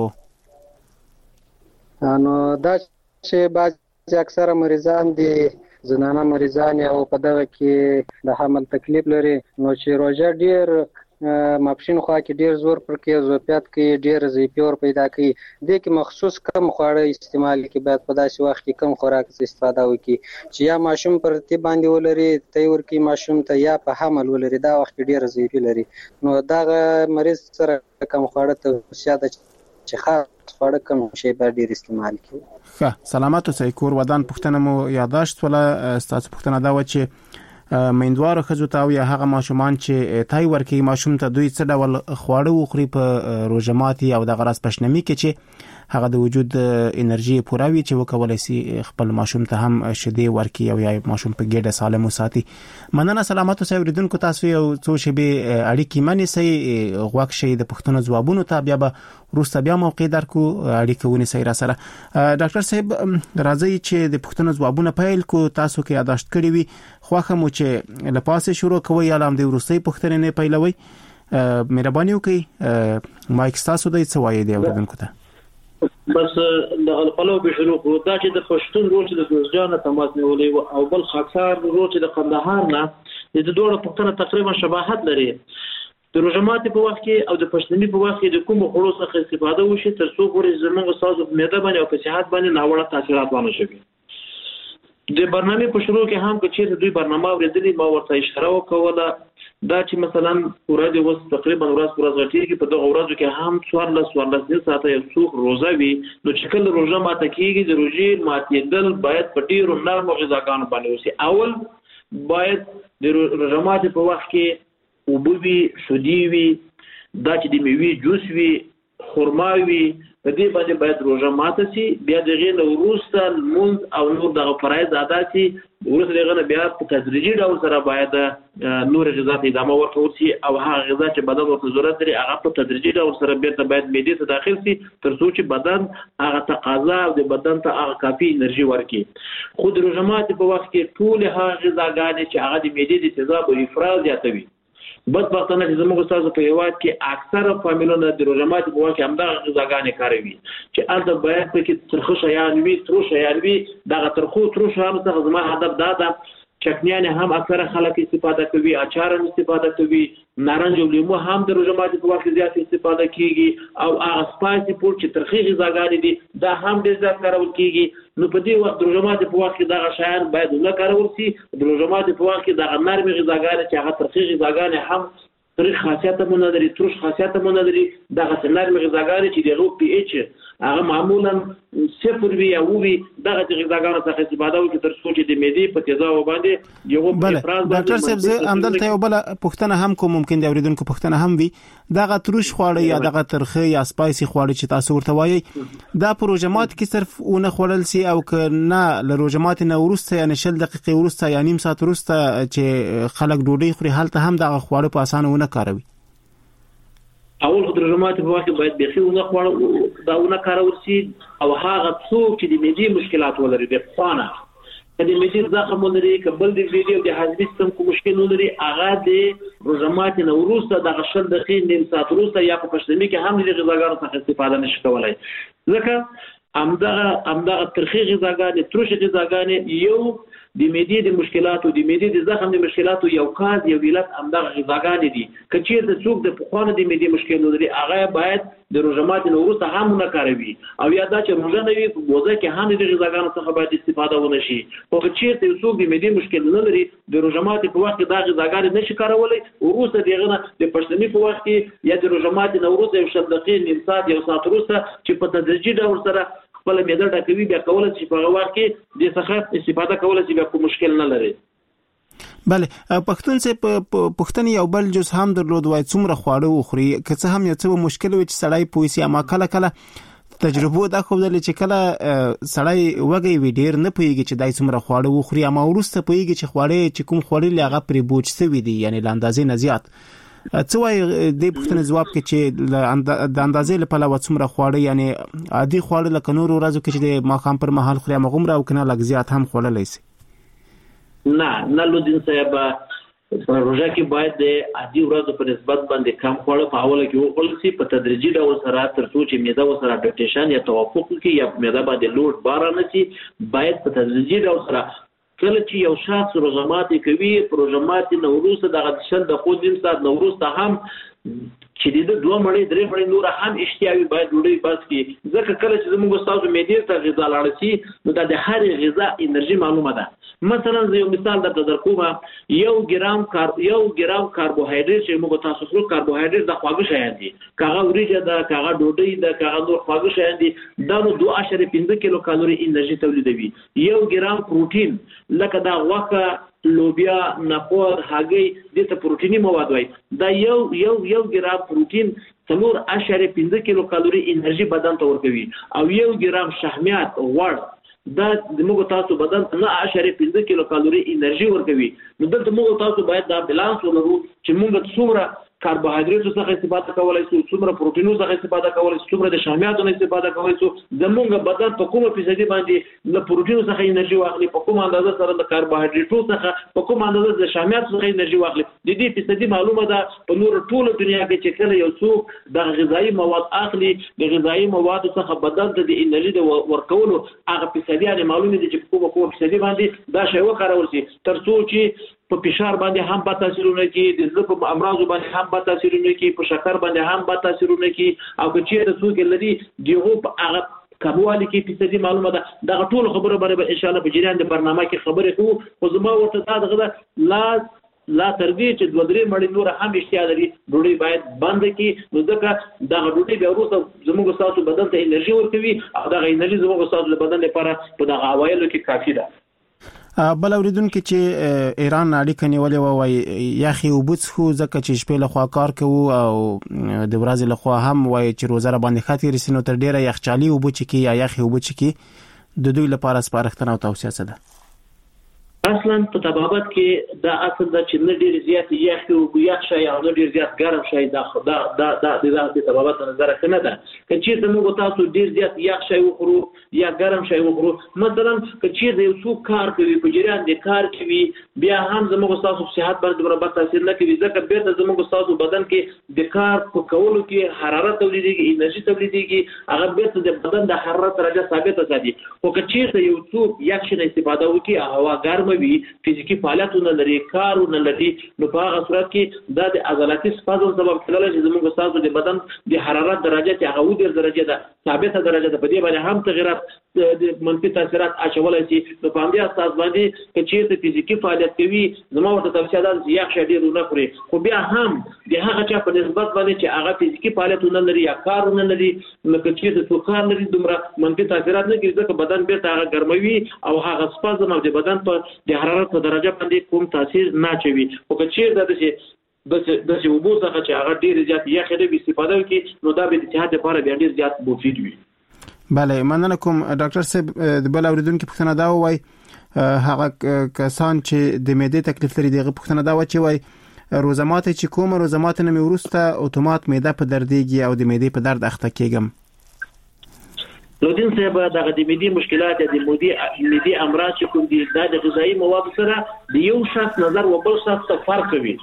نو دا چې بعض اکثره مریضان دي زنانه مریضان او په دغه کې د حمل تکلیف لري، نو چې روژه ډیر ماپښین خوا کې ډیر زور پر کې زوپیات کې ډیر ضعیفي ور پیدا کوي، د کې مخصوص کم خواړه استعمال کې باید په داسې وخت کې کم خوراک استفاده وکړي چې یا ماشوم پر ترتیب باندې ولري تیور کې ماشوم ته یا په حمل ولري، دا وخت ډیر ضعیفي لري. نو دغه مریض سره کم خواړه توصیه ده چې خاص خواړه کم شي باید ډیر استعمال کړي. ښه، سلامات اوسئ. کور ودان پوښتنه مو یاداشت ولا ستاسو پوښتنه دا و چې میندوارو ښځو ته او یا هغه ماشومان چې تای ورکوي ماشوم ته دوی څه ډول خواړه وخوري په روژه ماتي او د غراس پښنمي کې چې هغه د وجود انرژي پوره وي چې وکولای شي خپل ماشوم ته هم شیدې ورکړي او یا ماشوم په ګډه سالم وساتي. مننه. سلامات اوسئ اوریدونکو. تاسو یو څو شیبې اړیکې منئ، غوږ شئ د پوښتنو ځوابونو ته، بیا به وروسته بیا موقع درکو اړیکه ونیسئ را سره. ډاکټر صاحب راځي چې د پوښتنو ځوابونه پیل کو. تاسو کې یاداشت کړی وي خوښه مو چې لپاسه شروع کوي یا لام د وروستۍ پوښتنې نه پیلوي. مهرباني وکړئ مایک تاسو د څه وایي دی اوریدونکو ته. بس د خپلو به شروع کړو. دا چې د پښتون روز د دوزجان تماس نیولې او بل خاکسار روز د قندهار نه د دوه پښتنه تقریبا شباهت لري. د روژه ماتي په وخت کې او د پښتني په وخت کې د کوم خلوص څخه استفاده وشي تر څو پورې زموږ استاد په معده باندې او په صحت باندې ناوړه تاثیرات ونه شي. د برنامه په شروع کې هم چې دوی برنامه ورېدلې ما ورته اشاره وکوله دا چې مثلا ورځ وس تقریبا ورځ غټیږي په دغه ورځو کې هم 14 ساعته یو څوک روزه وي نو چې کله روزه ماته کیږي د روزې ماتېدل باید په ډیرو نرمو غذاګانو باندې وسی. اول باید د روزه ماته په وخت کې وبوي شودي وي دا چې د میوې جوس وي خرما وي په دې باندې باید روزه ماته سي. بیا دغه نو وروسته مونږ او نور دغه فرایض ادا سي وروسته دغه بیا په تدریجي ډول سره باید نور غذا ته ادامه ورکول سي او هغه غذا چې بدن ورته ضرورت لري هغه په تدریجي ډول سره بیرته باید معدې ته داخل سي تر څو چې بدن هغه تقاضا او د بدن ته هغه کافي انرژي ورکړي. خو د روزه ماته په وخت کې ټول هغه غذاګانې چې هغه د معدې د تیزاب او افراز زیاتوي بدبختانه چې زموږ تاسو په هیواد کې اکثره فامیلونه د روزه ماتي په وخت کې همدغه غذاګانې کاروي چې البته باید پکې ترخه شیان وي تروش شیان وي دغه ترخو تروش هم څه زما هدف دا ده چکنیان هم اکثره خلک استفاده کوي اچار هم استفاده کوي نارنج او لیمو هم د روزه ماتي په وخت کې زیات استفاده کیږي او هغه سپایسي فوډ چې ترخی غذاګانې دي دا هم ډېر زیات کارول کیږي. نو په دې وخت د روزه ماتي په وخت کې دغه شیان باید نه کارول شي. د روزه ماتي په وخت کې دغه نرمي غذاګانې چې هغه ترخی غذاګانې هم ترخ خاصیت هم نه لري ترش خاصیت هم نه لري دغه نرمي غذاګانې چې دغه پی ایچ هغه معمولا صفر وي او وي دغه غذاګانو څخه استفاده وکړي تر څو چې د معدې په تیزاب باندې یو افراز ډاکټر صاحب زه همدلته یو بل پوښتنه هم کوم ممکن د اوریدونکو پوښتنه هم وي دغه ترش خواړه یا دغه ترخه یا سپایسي خواړه چې تاسو ورته وایي دا پروژمات کې صرف اونه خورل سي او نه له روجمات نه ورسته یعنی 10 دقیقې ورسته یا نیم ساعت ورسته چې خلک ډوډۍ خوري حالت هم دغه خواړه په اسانه ونه کاروي. اول خو د روزه ماتي په وخت کې باید بيخي ونه خواړه داونه کارول شي او هغه څوک چې د معدې مشکلات ولري د خوانه د معدې زخم ولري کبل د ویډیو د هاضمې سیستم کوم مشکل ولري هغه د روزه ماتي نه وروسته د 10 دقیقې نیم ساعت وروسته یا په پښتني کې هم د غذاګانو څخه استفاده نشي کولای ځکه همدغه ترخی غذاګانې ترش غذاګانې یو د معدې د مشکلاتو د معدې د زخم د مشکلاتو یو کاز یو علت همدغه غذاګانې دي کچې د څوک د پخوانه د معدې مشکل لري هغه باید د روزه ماتي نه وروسته هم نه کاروي او یا دا چې روزه نه وي په بوزه کې هم د غذاګانو څخه باید استفاده ونه شي. خو کچې د څوک د معدې مشکل نه لري د روزه ماتي په وخت کې دا غذاګانې نشي کارولای وروسته دغه د پښتني په وخت کې یا د روزه ماتي نه وروسته 10 دقیقې نیم ساعت یو ساعت وروسته چې په تدریجي ډول سره خپل معده ډکوي بیا کولای شي په هغه وخت کې د څخه استفاده کولای شي بیا کوم مشکل نه لري. بله پښتون څخه پښتني یو بل جز هم درلود وای څومره خواړه وخوري که څه هم یو څه مشکل وي چې سړی پويسي اما کله تجربه دا خو د چې کله سړی وګي وی ډیر نه پويږي چې دای څومره خواړه وخوري اما ورسته پويږي چې خواړه چې کوم خوري هغه پرې بوج سوي دي یعنی لاندازې نه زیات څه وای د پښتني جواب کې چې د اندازې لپاره څومره خواړه یعنی عادي خواړه لکه نور ورځو کې چې د ماخام پر مهال خوري مغمره او کنه لږ زیات هم خوړلای شي. نه لودین صاحب روزه کې باید د عادي ورځو په نسبت باندې کم خواړه په اوله کې وخورل شي په تدریجي ډول سره تر څو چې معده وسره اډاپټیشن یا توافق وکړي یا معده باندې لوډ بار نه شي باید په تدریجي ډول سره کله چې یو شخص روزه ماتي کوي روزه ماتي نه وروسته دغه شل د خو نیم ساعت نه وروسته هم چې د 2 مړۍ 3 مړۍ نور هم اشتیاوي باید ډوډۍ بس کې ځکه کله چې موږ تاسو معدې ته غذا لاړ شي نو د هر غذا انرژي معلومه ده. مثلا یو مثال درته درکوم 1 ګرام کاربوهایډریټ چې موږ تاسو خورو کاربوهایډریټ د خواږه شیان دي کاغه وریجه ده کاغه ډوډۍ ده کاغه نور خواږه شیان دي دا نو 2.5 کیلو کالوري انرژي تولیدوي. 1 ګرام پروتین لکه دا غوښه لوبیا نخود هګۍ د ته پروتینی مواد وای دا یو ګرام پروتین 3.5 کیلو کالوري انرژي بدن ته ورکوي او 1 ګرام شحمیات غوړ دا د موږ تاسو بدن 9.5 کیلو کالوري انرژي ورکوي. نو دلته موږ تاسو باید دا بیلانس ولرو چې موږ څومره کاربوهایډریټ څخه استفاده کولای شو څومره پروتینونو څخه استفاده کولای شو څومره د شحمیاتو څخه استفاده کولای شو زموږ بدن په کومه فیصدي باندې د پروتینونو څخه انرژي واخلي په کومه اندازه سره د کاربوهایډریټو څخه په کومه اندازه د شحمیاتو څخه انرژي واخلي د دې فیصدي معلومه ده په نور ټوله دنیا کې چې کله یو څوک د غذایی مواد اخلي د غذایی مواد څخه بدن ته د انرژي د ورکولو هغه فیصدي معلومه ده چې په کومه فیصدي باندې دا شی وکړول شي تر څو چې په فشار باندې هم په تاثیرونه کې د زړه په امراضو باندې هم په تاثیرونه کې په شکر باندې هم په تاثیرونه کې او چې د څوک لري دیغه هغه کموالی کې فیصدي معلومه ده. دا ټول خبره باندې ان شاء الله په جریان د برنامه کې خبرې کوو. خو زما ورته دا دغه لا تر دې چې 2-3 مړی نور هم اشتیا لري ډوډۍ باید بند کړي. نو ځکه دا ډوډۍ بیا وروسته زموږ تاسو بدن ته انرژي ورکوي او دا انرژي زموږ تاسو بدن لپاره په دغه اوایلو کې کافي ده. بل اوریدونکو چې ایران اړیکه نیولې و وای یخي وبڅ خو ځکه چې شپې له خوا کار کوو او د ورځې له خوا هم وای چې روزه باندې خاطر رسینو تر ډیره یخچالي وبچ کی یا یخي وبچ کی د دوی لپاره سپارښتنه او توصیه ده. اصلا په طبابت کې دا اصل د چې نه ډیر زیات یخ او یخ شي او نه ډیر زیات ګرم شي دا د طبابت نظر کنه ده. چې موږ تاسو ډیر زیات یخ شي وخورو یا ګرم شي وخورو، مثلا چې د یو څو کار کوي په جریان د کار کوي بیا هم زموږ تاسو په صحت باندې برابر تاثیر نه کوي ځکه بیرته زموږ تاسو بدن کې د کار په کولو کې حرارت تولیدېږي، انرژي تولیدېږي، هغه بیرته د بدن د حرارت درجه ثابته ساتي. خو چې یو څو یخ شي استفاده وکړي هوا ګرم وي فزیکی فعالیتونه لري کارونه لري نو په هغه صورت کې دا د عضلاتي سپازم سبب کېدای شي زموږ تاسو د بدن د حرارت درجه ته هغه ودر درجه ده ثابته درجه ده په دې باندې هم تغیرات د منفي تاثیرات اچولای شي. نو په همدې اساس باندې چې فزیکی فعالیت کوي زموږ ورته توصیه ده چې یخ شډیر نه خوري. خو بیا هم د هغه چا په نسبت باندې چې هغه فزیکی فعالیتونه لري یا کارونه لري نو چې د سوکار لري دومره منفي تاثیرات نه کوي ځکه بدن بیرته هغه ګرموي او هغه سپازم د بدن په د حرارت په درجه باندې کوم تاثیر نه چوي. او که چیرته د چې وبو څخه چې هغه ډیر زیات یخ دی استفاده وکړي نو دا به د صحت لپاره بیا ډیر زیات مفید وي. بله مننه کوم ډاکټر صاحب. د بل اوریدونکو پوښتنه دا وای هغه کسان چې د معدې تکلیف لري دغه پوښتنه دا و چې وای روزمات چې کوم روزمات نه ورسته اتومات معده په دردېږي او د معدې په درد اخته کېږم. لودین صاحب دغه د معدې مشکلات د معدې امراض چې کوم دي دا د غذایی موادو سره د یو شخص نظر او بل شخص ته فرق کوي.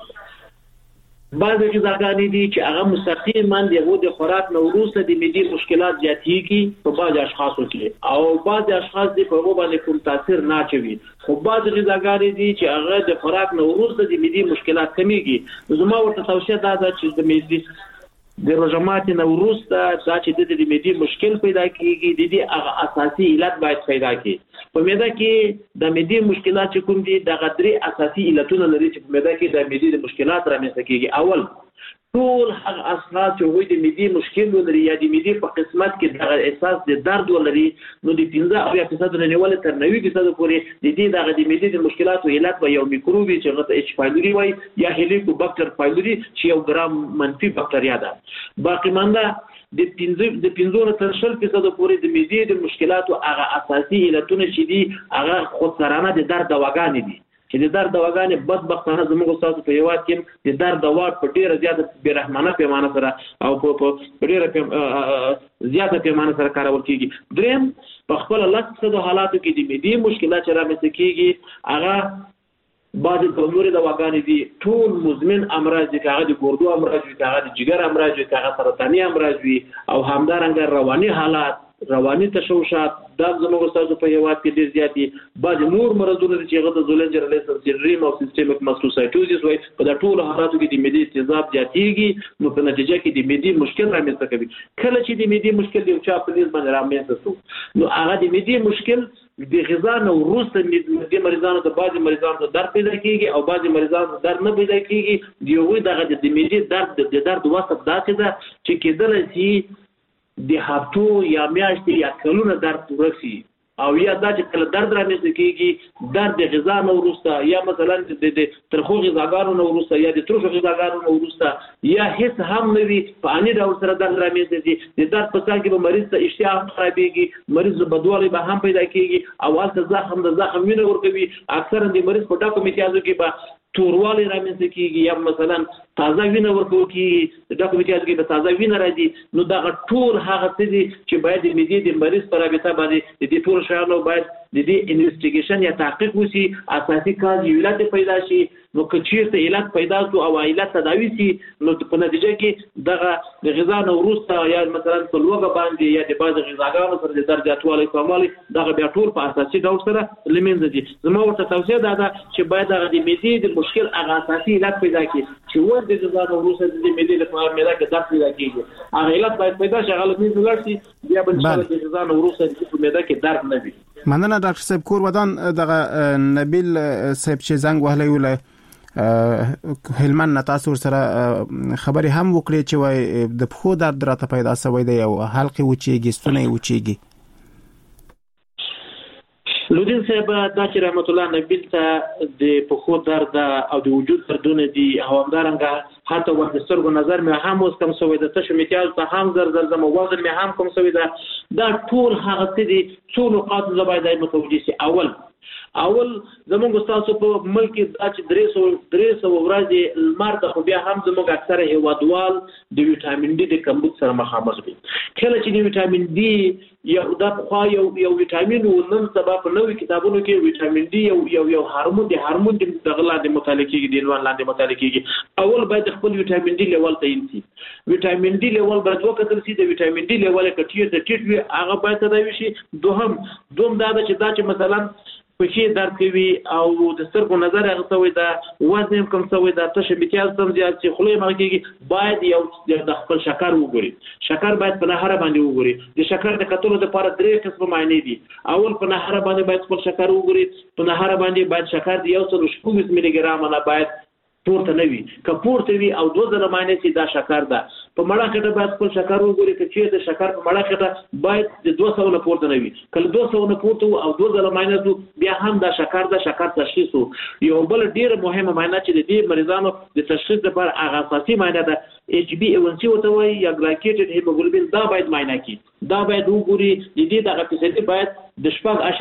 بعض غذاګانې دي چې هغه مستقیما د خوراک نه وروسته د معدې مشکلات زیاتېږي په بعض اشخاصو کې او بعض اشخاص د په باندې کوم تاثیر نه چوي. خو بعض غذاګانې دي چې هغه د خوراک نه وروسته د معدې مشکلات کمیږي. زما ورته توصیه ده چې د معدې د روزمات نه وروسته دا چې د معدې مشکل پیدا کیږي د دې هغه اساسي علت باید پیدا کړي. په معده کې د معدې مشکلات چې کوم دي د غدري اساسي علتونه لري چې په معده کې د معدې د مشکلات رامنځته کیږي. اول ټول هغه اشخاص چې وایي د معدې مشکل لري یا د معدې په قسمت کې د احساس د درد ولري نو د 15% نه نیول تر 90% پورې د دې د معدې د مشکلاتو علت به یو میکروبي چې غته اچ پایلوري وایي یا هلیکوباکټر پایلوري چې یو ګرام منفي بکټریا ده. باقی مانده د 15 تر 20% پورې د معدې د مشکلاتو هغه اساسي علتونه چې دي هغه خودسرانه د درد دواګانې دي چې د درد دواګانې بدبختانه زموږ تاسو په یواد کې د درد دوا په ډیره زیاته بیرحمانه پیمانه سره او په ډیره زیاته پیمانه سره کارول کیږي. دریم په خپل لاسته حالاتو کې د معدې مشکلات چې رامنځته کیږي هغه بعض کمزوري دواګانې دي ټول مزمن امراض دي هغه د ګردو امراض دي هغه د جګر امراض دي هغه سرطاني امراض دي او همدارنګه رواني حالات رواني تشوشات دا زموږ تاسو په هیواد کې ډیر زیات دي. بعض نور مرضونه چې هغه د زولنجر لیسن سینډروم او سیستمیک ماستوسایټوزیس وایي په دا ټول حالاتو کې د معدې تیزاب زیاتېږي نو په نتیجه کې د معدې مشکل رامنځته کوي. کله چې د معدې مشکل یو چا په لیز باندې رامنځته شو نو هغه د معدې مشکل د غذا نه وروسته د مریضانو ته بعض مریضانو ته درد پیدا کیږي او بعض مریضانو ته درد نه پیدا کیږي. د یوې دغه د معدې درد وسط داسې ده چې کېدلی شي د هفتو یا میاشتې یا کلونه درد ورسي او یا دا چې کله درد رامنځته کیږي درد د غذا نه وروسته یا مثلا د ترخو غذاګانو نه وروسته یا د ترشو غذاګانو نه وروسته یا هیڅ هم نه وي په اني ډول سره درد رامنځته شي. د درد په ځای کې به مریض ته اشتها هم خرابېږي، مریض بدوالی به هم پیدا کیږي او هلته د زخم وینه ورکوي. اکثرا د مریض په ډاکو میتیازو کې به توروالی رامنځته کیږي یا مثلا تازه وینه ورکول کیږي د ډاکو میتیازو کې به تازه وینه راځي. نو دا ټول هغه څه دي چې باید د معدې د مریض په رابطه باندې د دې ټول شیانو باید د دې انویسټیګیشن یا تحقیق وسی اساسي کار یو علت پیدا شي نو کچیرته علت پیدا شو او علت تداوی شي نو په نتیجه کې دغه د غذا نو وروسته یا مثلا په لوګه باندې یا د بعض غذاګانو سره د درجاتوالي کومالي دغه بیا ټول په اساسي ډول سره لمنځه دي. زما ورته توصیه ده چې باید دغه د معدې د مشکل هغه اساسي علت پیدا کړي چې ور د غذا نو وروسته د معدې لپاره معده کې درد پیدا کیږي هغه علت باید پیدا شي هغه لمنځه لاړ شي بیا بل څه د غذا نو وروسته د معده کې درد نه وي. مننه ډاکټر صاحب کور ودان دغه نبیل صاحب چې زنګ وهلی وله هلمند تاسو سره خبري هم وکړي چې وای د پخو درد راته پیدا شوی دی او حلقې وچیږي ستونی وچیږي. لودین صاحب دا چې رحمت الله نبیل ته د پخو درد او د وجود دردونه دي هوامدارنګه حتی ور د سترګو نظر مې هم اوس کم شوی د تشه میتیاز ته هم زر زم وزن مې هم کم شوی دا ټول هغه څه دي څو نقاط زبایدای متوجي سي. اول زموږ تاسو په ملک دا چې 300 ورځې لمر ته خو بیا هم زموږ اکثره هیوادوال د ویټامین ډي د کمبود سره مخامخ دي. کله چې د ویټامین ډي یو د خو یو ویټامین ونن سبب په نوې کتابونو کې ویټامین ډي یو هورمون د دغه مطالعه کېږي د عنوان لاندې مطالعه کېږي. اول باید خپل ویټامین ډي لیول تعین شي. ویټامین ډي لیول باید وکړل شي. د ویټامین ډي لیول کټیر د ټیټ وي هغه باید تداوي شي. دوم دا چې مثلا پښې درد کوي او د سترګو نظر هغه څوی دا وزن کم څوی دا تشه میتیاز تم زیات چې خلې مګيږي باید یو د خپل شکر وګوري. شکر باید په نهره باندې وګوري. د شکر د کتلو لپاره 3 قسمه معنی دي. اول په نهره باندې باید خپل شکر وګوري. په نهره باندې باید شکر دی 120 ملي ګرام نه باید پورته نه وي. که پورته وي او 2000 معنی سي دا شکر ده. په مړه کټه باید خپل شکر وګوري چې د شکر په مړه کټه باید د 200 نه پورته نه وي. کله 200 نه پورته او 2000 معنی بیا هم دا شکر ده. شکر تشخیص یو بل ډیر مهمه معنی چې د دې مریضانو د تشخیص لپاره هغه اساسي معنی ده HbA1c وته وایي یا ګلایکیټډ هیموګلوبین دا باید معاینه کړي. دا باید وګوري د دې دغه فیصدي باید د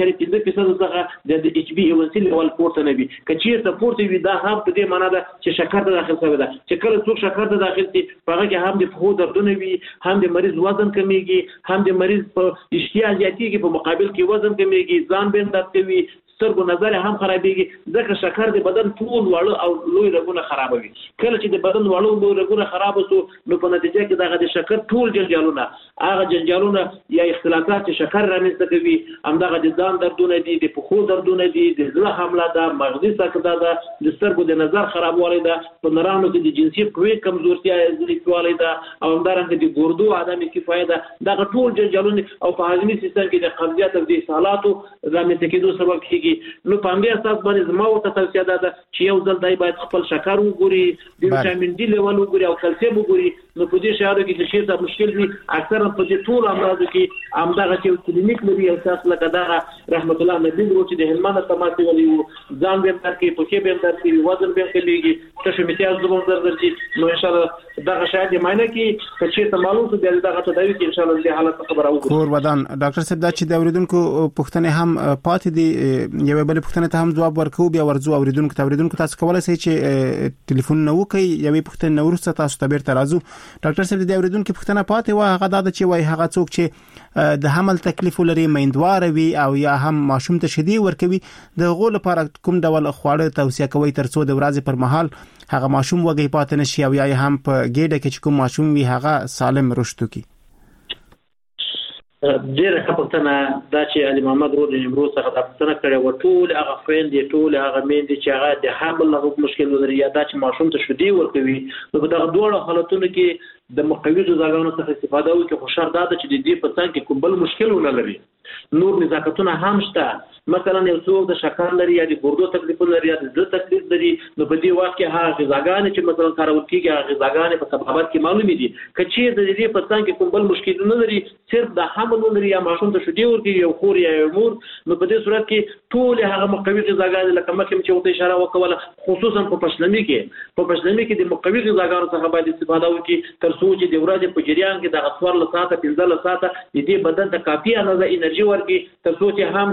0.5% څخه د HbA1c لیول پورته نه وي. کچیر ته پورته وي دا هم په دې معنی ده چې شکر ته داخل شوی ده. چې کله څوک شکر ته داخل شي هغه کې هم د پخو دردونه وي هم د مریض وزن کمیږي هم د مریض په اشتها زیاتېږي په مقابل کې وزن کمیږي ځان بین درد کوي سترګو نظر هم خرابېږي ځکه شکر د بدن ټول وړو او لوی رګونه خرابوي. کله چې د بدن وړو لوی رګونه خراب شو نو په نتیجه کې دغه د شکر ټول جنجالونه هغه جنجالونه یا اختلافات چې شکر رامنځته کوي همدغه د ځان دردونه دي د پخو دردونه دي د زړه حمله ده مغزي سکته ده د سترګو د نظر خرابوالی ده په نرانو کې د جنسي قوې کمزورتیا زیاتوالی ده او همدارنګه د ګردو عدم کفایت ده دغه ټول جنجالونه او په هاضمي سیستم کې د قبضیت او د اسهالاتو رامنځته کېدو سبب کېږي. نو په همدې اساس باندې زما ورته توصیه ده چې یو ځل دای باید خپل شکر وګوري د ویټامین ډي لیول وګوري او کلسیم وګوري. نو په دې شاړو کې چې شیته مشکل دي اکثرا په دې ټول امراضو کې همدغه چې کلینیک لري اساس لکه دا رحمت الله نبی چې د هلمند تماسي ولي ځان به تر کې پکې به تر کې وزن به کېږي تشه میتیاز زموږ درځي. نو ان شاء الله دغه شاید معنی کې چې ته معلومه دې دغه تداوی کې ان شاء الله دې حالت خبره وکړو. کور ودان ډاکټر صاحب دا چې د اوریدونکو پوښتنه هم پاتې دي یو بل پوښتنه ته هم جواب ورکو بیا ورزو اوریدونکو تاسو کولای شئ چې ټلیفون نو کوي یوې پوښتنه ورسته تاسو ته بیرته راځو. ډاکټر صاحب د اوریدونکو پوښتنه پاتې و هغه دا چې وای هغه څوک چې د حمل تکلیف لري میندوار وي او یا هم ماشوم ته شیدې ورکوي د غول لپاره کوم ډول خواړه توصیه کوي ترڅو د ورځې پر مهال هغه ماشوم وږی پاتې نشي او یا هم په ګډه کې کوم ماشوم وي هغه سالم رشد وکړي. ډیره خپلتنه دا چې علي محمد رود امروز څخه تاسو کړه و ټول هغه فین دي ټول هغه مين دي چې هغه د حمل له مشکل لري یا دا چې ماشوم ته شدي ورکوي نو په دغه دوه حالتونو کې د مقوي غذاګانو څخه استفاده وکړي خو شرط دا چې د دې په څنګ کې کوم بل مشکل ونه لري. نور نزاکتونه هم شته مثلا یو څوک د شکر لري یا د ګردو تکلیف لري یا د زړه تکلیف لري نو په دې وخت کې هغه غذاګانې چې مثلا کارول کېږي هغه غذاګانې په سببات کې معلومې دي کچې د دې په څنګ کې کوم بل مشکل نه لري صرف د حمل لري یا ماشوم ته شدي ورکړي یو خور یا یو مور نو په دې صورت کې ټول هغه مقوي غذاګانې لکه مخکې چې وته اشاره وکوله خصوصا په پښلمي کې د مقوي غذاګانو څخه باید استفاده وکړي تر څو چې د ورځې په جریان کې د غسور له ساعته 15 ساعته د دې بدن ته کافي اندازه انرژي ورکړي تر څو چې هم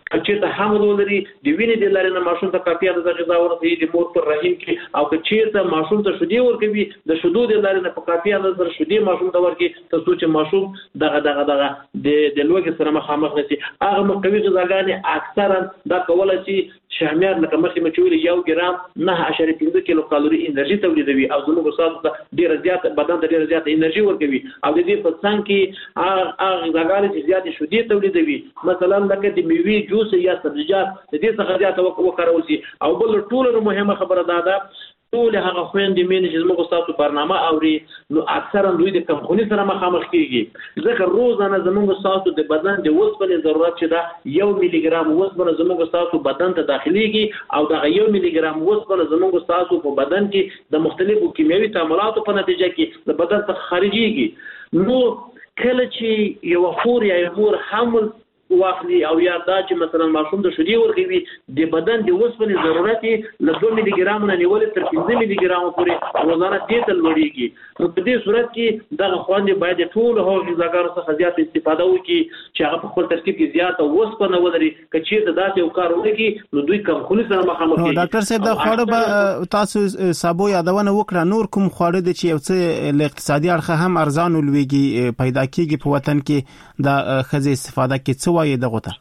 چې ته حمل ولري د وینې د لارې نه ماشوم ته کافي اندازه غذا ورکړي د مور پر رحم کې او چې ته ماشوم ته شیدې ورکوي د شیدو د لارې نه په کافي اندازه شیدې ماشوم ته ورکړي تر څو چې ماشوم دغه د لوګي سره مخامخ نشي. هغه مقوي غذاګانې اکثرا دا کولای شي شهمیار لکه مخکې مچولي 1 ګرام 9.5 کیلو کالوري انرژي تولیدوي او زموږ ساتو ته ډیره زیات بدن ته ډیره زیات انرژي ورکوي او د دې په څنګ کې هغه غذاګانې چې زیات شیدې تولیدوي مثلا لکه د میوې جوس یا سبزیجات د دې څخه زیات وکړول شي. او بل ټول مهمه خبره ده ټول هغه خويندې مين چې زموږ تاسو برنامه اوري نو اکثرا دوی د کمخوني سره مخامخ کیږي ځکه روزانه زموږ تاسو د بدن د وسپنې ضرورت چې دا 1 ملي ګرام وسپنه زموږ تاسو بدن ته داخليږي او دا 1 ملي ګرام وسپنه زموږ تاسو په بدن کې د مختلفو کیمیاوي تعاملاتو په نتیجه کې د بدن څخه خارجيږي. نو کله چې یو خور یا مور حمل واخلي او یا دا چې مثلا ماشوم د شیدې ورکوي د بدن د وسپنې ضرورت له 2 ملي ګرام نه نیول تر 15 ملي ګرام پورې روزانه دې ته لوړیږي. نو په دې صورت کې دغه خوندې باید ټول هغه غذاګانو څخه زیات استفاده وکړي چې هغه په خپل ترکیب کې زیاته وسپنه ولري که چیرته داسې یو کار وکړي نو دوی کمخوني سره مخامخ کیږي. ډاکټر صاحب دا خواړه به تاسو سابو یادونه وکړه نور کوم خواړه دي چې یو څه له اقتصادي اړخه هم ارزان ولويږي پیدا کیږي په وطن کې دا خزې استفاده کې څه وایي دغه ته؟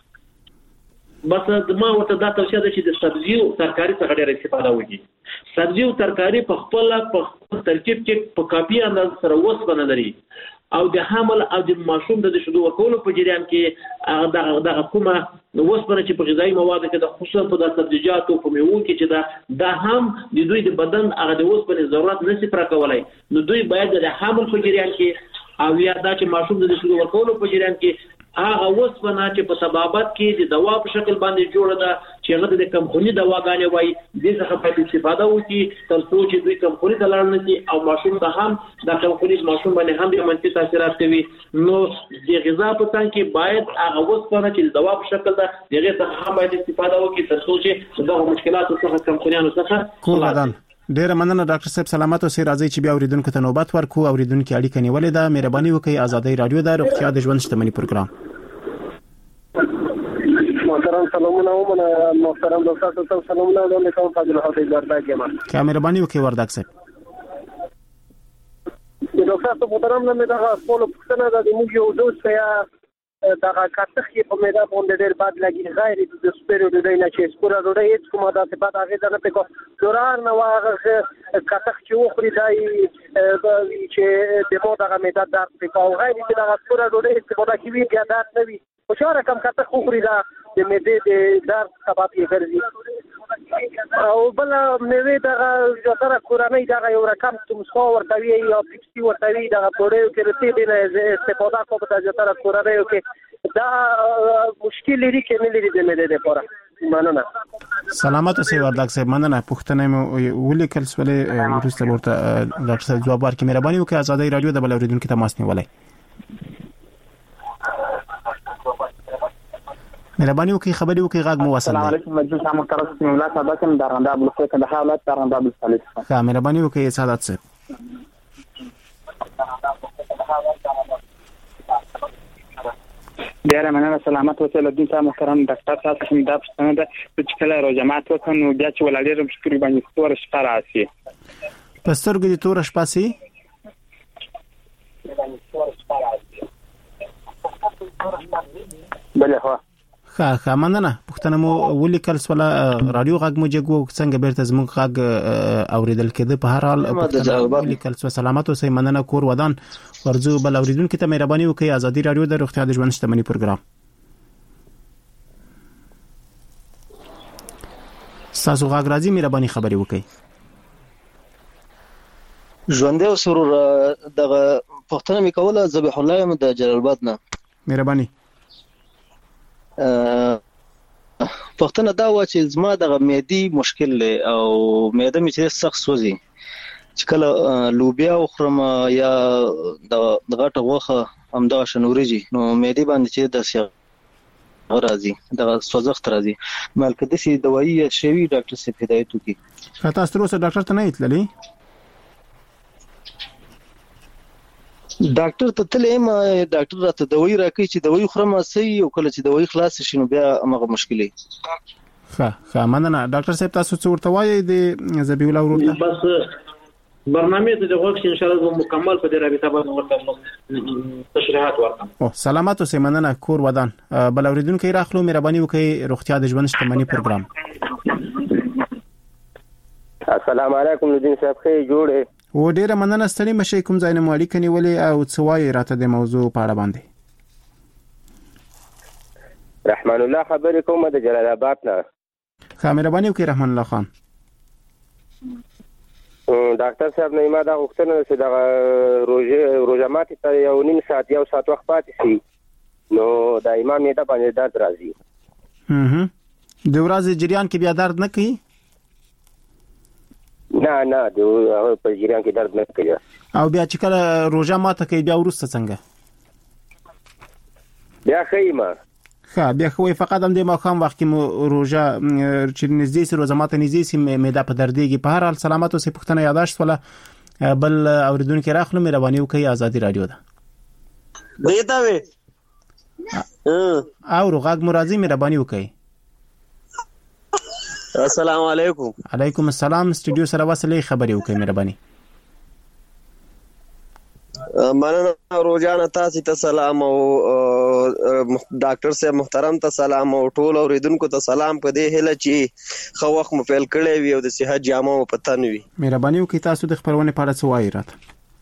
بس ما ورته دا توصیه ده چې د سبزي او ترکاری څخه ډېر استفاده وکړي. سبزي او ترکاری په خپل ترکیب کې په کافي اندازه سره وسپنه لري او د حمل او د ماشوم د شیدو ورکولو په جریان کې دغه کومه وسپنه چې په غذایی موادو کې د خصوصا په د سبزیجاتو په میوو کې چې دا هم د دوی د بدن هغه د وسپنې ضرورت نشي پوره کولای. نو دوی باید د حمل په جریان کې او یا دا چې ماشوم د شیدو ورکولو په جریان کې هغه وسپنه چې په طبابت کې د دوا په شکل باندې جوړه ده چې هغه د کمخوني دواګانې وایي دې څخه باید استفاده وکړي تر څو چې دوی کمخوني ته لاړ نه شي او ماشوم ته هم د کمخوني ماشوم باندې هم د منفي تاثیرات کوي. نو د غذا په څنګ کې باید هغه وسپنه چې د دوا په شکل ده دغه څخه هم باید استفاده وکړي تر څو چې دغه مشکلات څخه کمخونیانو څخه خلاص. ډیر مننه ډاکټر صاحب سلامات اوسئ. راځي چې بیا اوریدونکو ته نوبت ورکو. اوریدونکو اړیکه نیولې ده مهرباني وکړئ ازادي رادیو د روغتیا د ژوند شتمنۍ پروګرام. محترم سلامونه ومنه محترم ډاکټر صاحب سلامونه علیکم فاضل هوتي ورداګ یم. که مهرباني وکړئ ورداګ صاحب. ډاکټر صاحب محترم نه دا خپل پښتنه د موږ یو دوست یا دا کاتخ په میدا باندې ډېر باد لګي غیر د سپیرو د نه چې سپورا ډوډۍ هیڅ کومه د په هغه نه پکو دورار نه واغه کاتخ چې وخوري دای چې د مو دغه میدا درد پکو غیر چې دا سپورا ډوډۍ هیڅ کومه کې وی بیا درد نه وي او شاوره کم کاتخ وخوري دا د میدې د درد سبب یې ګرځي او بل میوه دغه جوړه کورنۍ دغه یو رقم تمسخو ورتوي یا پیپسي ورتوي دغه پوره کې رسېدي نه استفاده کوي د جوړه کورنۍ کې دا مشکل لري کې نه لري د میدې لپاره. مننه. سلامات اوسئ ورداګ صاحب. مننه. پښتنه مې ولیکل سولې ورسته ورته ډاکټر صاحب جواب ورکړي. مهرباني وکړئ ازادي رادیو د بل اوریدونکو تماس نیولای. مهرباني وکړئ خبري وکړئ غږ مو وصل. السلام علیکم مجلس محترم سمیع الله صاحب کوم درنده ابو الفیق د حالات درنده ابو الصالح. ها مهرباني وکړئ سعادت صاحب. ډیره مننه. سلامت اوسئ لدین صاحب محترم ډاکټر صاحب کوم دا پښتنه ده چې کله روزمات وکړو بیا چې ولادت شکر باندې تور شپه راسي پسترګې د تور شپه سي بله هو ښه مننه. پښتنه مو ولیکل سوله رادیو غږ مو جګو څنګه بیرته زموږ غږ اوریدل کېده. په هر حال پښتنه ولیکل سو سلامت اوسئ. مننه کور ودان ورزو بل اوریدونکو ته مهرباني وکړئ. ازادي رادیو د روغتیا د ژوند شتمنۍ پروګرام. تاسو غږ راځي مهرباني خبري وکړئ. ژوند او سرور دغه پښتنه مې کوله ذبیح الله یم د جلال آباد نه. مهرباني. پښتنه دا و چې زما دغه معدي مشکل له او معده مې چې سخت سوځي چې کله لوبیا وخورم یا د غټه غوخه همدا شنوريږي نو معده باندې چې د سیغ راځي دغه سوځښت راځي. مالکه د سي دوايي شوی ډاکټر سي هدایت وکي. تاسو تر اوسه ډاکټر ته نه ایتللی؟ ډاکټر ته تلې ما ډاکټر راته دوايي راکړي چې دوايي خورم صحیح او کله چې دوايي خلاص شي نو بیا هغه مشکلې. ښه مننه ډاکټر صاحب تاسو څه ورته وایي د ذبیح الله ورور ته؟ بس برنامه د وخت ان شاء الله مکمل په دې رابطه باندې ورته تشریحات ورکړم. سلامات اوسئ. مننه. کور ودان بل اوریدونکو راخلو مهرباني وکړئ روغتیا د ژوند شتمنۍ پروګرام. السلام علیکم لودین صاحب خیر جوړه و ډیره مننه ستړي مشه کوم ځای نه مالک نیولې او څه وایي راته د موضوع په اړه باندې؟ رحمان الله خبرې کوم د جلال آباد نه. مهرباني وکړئ رحمان الله خان. ډاکټر صاحب نه ما دا غوښتنه چې دا روزه ماتي ته یو نیم ساعت یو ساعت وخت پاتې شي نو دا امام میته باندې درد راځي. د ورځې جریان کې بیا درد نه کوي؟ نه د په جریان کې درد نه کوي. او بیا چې کله روزه ماته کوي بیا ورسته څنګه؟ بیا خیمه بیا خو فقط هم د ماخام وخت کې روزه چې نږدې سي روزه ماته نږدې سي معده په دردېږي. په هر حال سلامت اوسئ. پښتنه یاداشت ولا بل اوریدونکو راخلو مهرباني وکړئ. ازادي رادیو ده دیتا وې او غاګ مرادي مهرباني وکړئ. السلام علیکم. علیکم السلام. سټوډیو سره وصلې خبرې وکړئ مهرباني. مننه روزانه تاسو ته سلام او ډاکټر صاحب محترم ته سلام او ټول اوریدونکو ته سلام په دې هله چې خو وخت مو فعال کړی وي او د صحت جامه په تن وي. مهرباني وکړئ تاسو د خبرونه په اړه څه وایي راته؟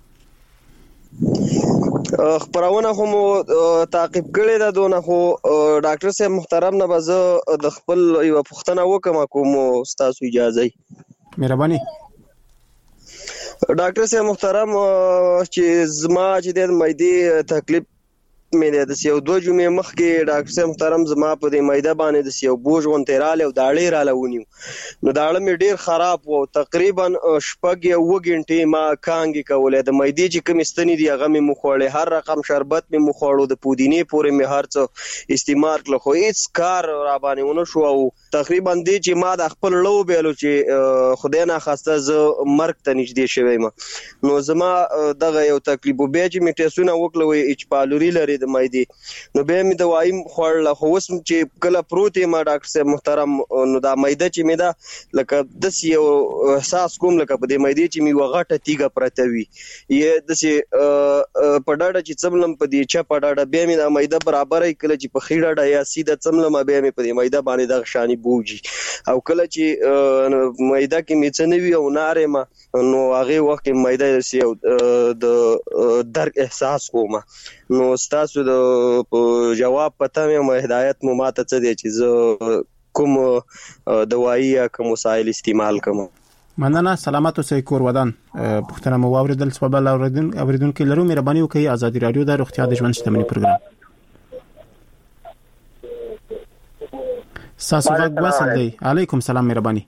خبرونه هم تعقیب کړی دا دونه خو ډاکټر صاحب محترم نه بز د خپل یو پښتنه وکم کوم تاسو اجازه. مهرباني. ډاکټر صاحب محترم چې زما چې د معدې تکلیف مې د یو 2 جمعې مخکې ډاکټر صاحب محترم زما په دې معده باندې د یو بوج غونټراله او داړې را لونیو نو داړه مې ډیر خراب وو. تقریبا شپږ یو غنټې ما کانګي کولې د معدې چې کوم استنې دی هغه مې مخوړې هر رقم شربت مې مخوړو د پودینې پورې مې هر څه استعمال کړ خو هیڅ کار را باندې ونه شو او تقریبا دې چې ما د خپل لو بیلو چې خدای نه خواسته ز مرګ ته نږدې شوم نو زما دغه یو تکلیف به چې مې ټیسټونه وکړوي اچ پالوري لري د مېدی نو به مې دوايي خورل خو اوس چې کله پروتې ما ډاکټر صاحب محترم نو دا مېده چې مې دا لکه د یو احساس کوم لکه په دې مېدی چې مې وغټه تیګه پرته وي یې د پډاډه چې څملم په دې چا پډاډه به مې دا مېده برابرې کله چې په خېډه یا سیده څملم به مې په دې مېده باندې د شانی بوجي او کله چې مېده کې مې څنوي او ناره ما نو هغه وخت مېده یو د درک احساس کوم نو تاسو د جواب پته مې هدایت مو ماته څه دی چې کوم دوايي یا کوم وسایل استعمال کوم. مننه. سلامت اوسئ. کور ودان پښتنه مو اوریدل سوال اوریدونکو لرو مهرباني وکړئ. ازادي رادیو د روغتیا د ژوند شتمنۍ پروګرام تاسو غږ وصل دی. علیکم سلام مهرباني.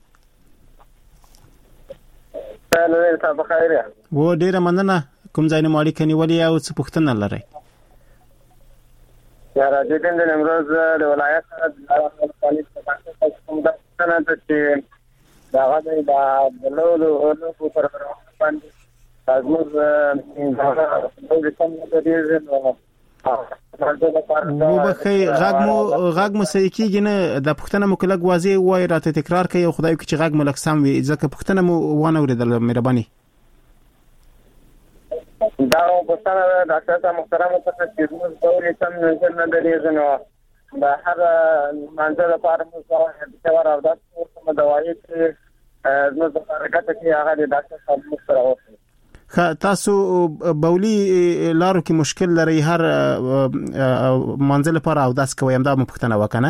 تاسو بخیر یا و ډیره مننه. کوم ځای نه مالي کني ولې او څه پوښتنه لرئ؟ یا راځي د نمروز د ولایت د پالیس په کوم د څنګه چې دا غوډه د بلولو په پر باندې تاسو د کوم د دې نو وبخې غږ مو صحیح کېږي نه د پښتنه مو کله واضح وای راته تکرار کوي او خدای چې غږ مو لک سم وي ځکه پښتنه مو وانه اوریدل مهرباني. دا پښتنه ډاکټر صاحب محترم ته چې موږ ډول سم نه درېږو نو دا هر منځه لپاره موږ څو راو دا کوم دوايي چې موږ د حرکت کې هغه ډاکټر صاحب سره وکړو. تاسو بولی لارو کې مشکل لري هر منځله لپاره او داس کوي هم دا پښتنه وکنه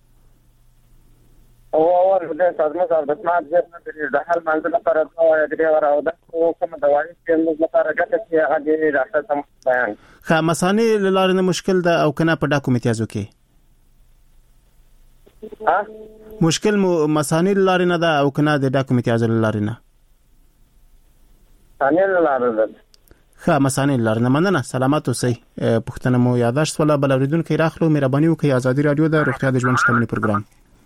او د تاسو صاحب د سمات ځای نه دی د هر منځله لپاره او د راو دا کوم دوايي چې موږ لپاره ګټه کې هغه ډاکټر صاحب بیان مسانې لاره نه مشکل ده او کنه په ډاکو امتیازو کې مشکل مو مسانې لاره نه ده او کنه د ډاکو امتیازو لاره نه مسانې لاره نه. مننه. سلامت اوسئ. پښتنه مو یاداشت ولا بل اوریدونکو راخلو مهرباني وکړئ. ازادي رادیو د روغتیا د ژوند شتمنۍ پروګرام.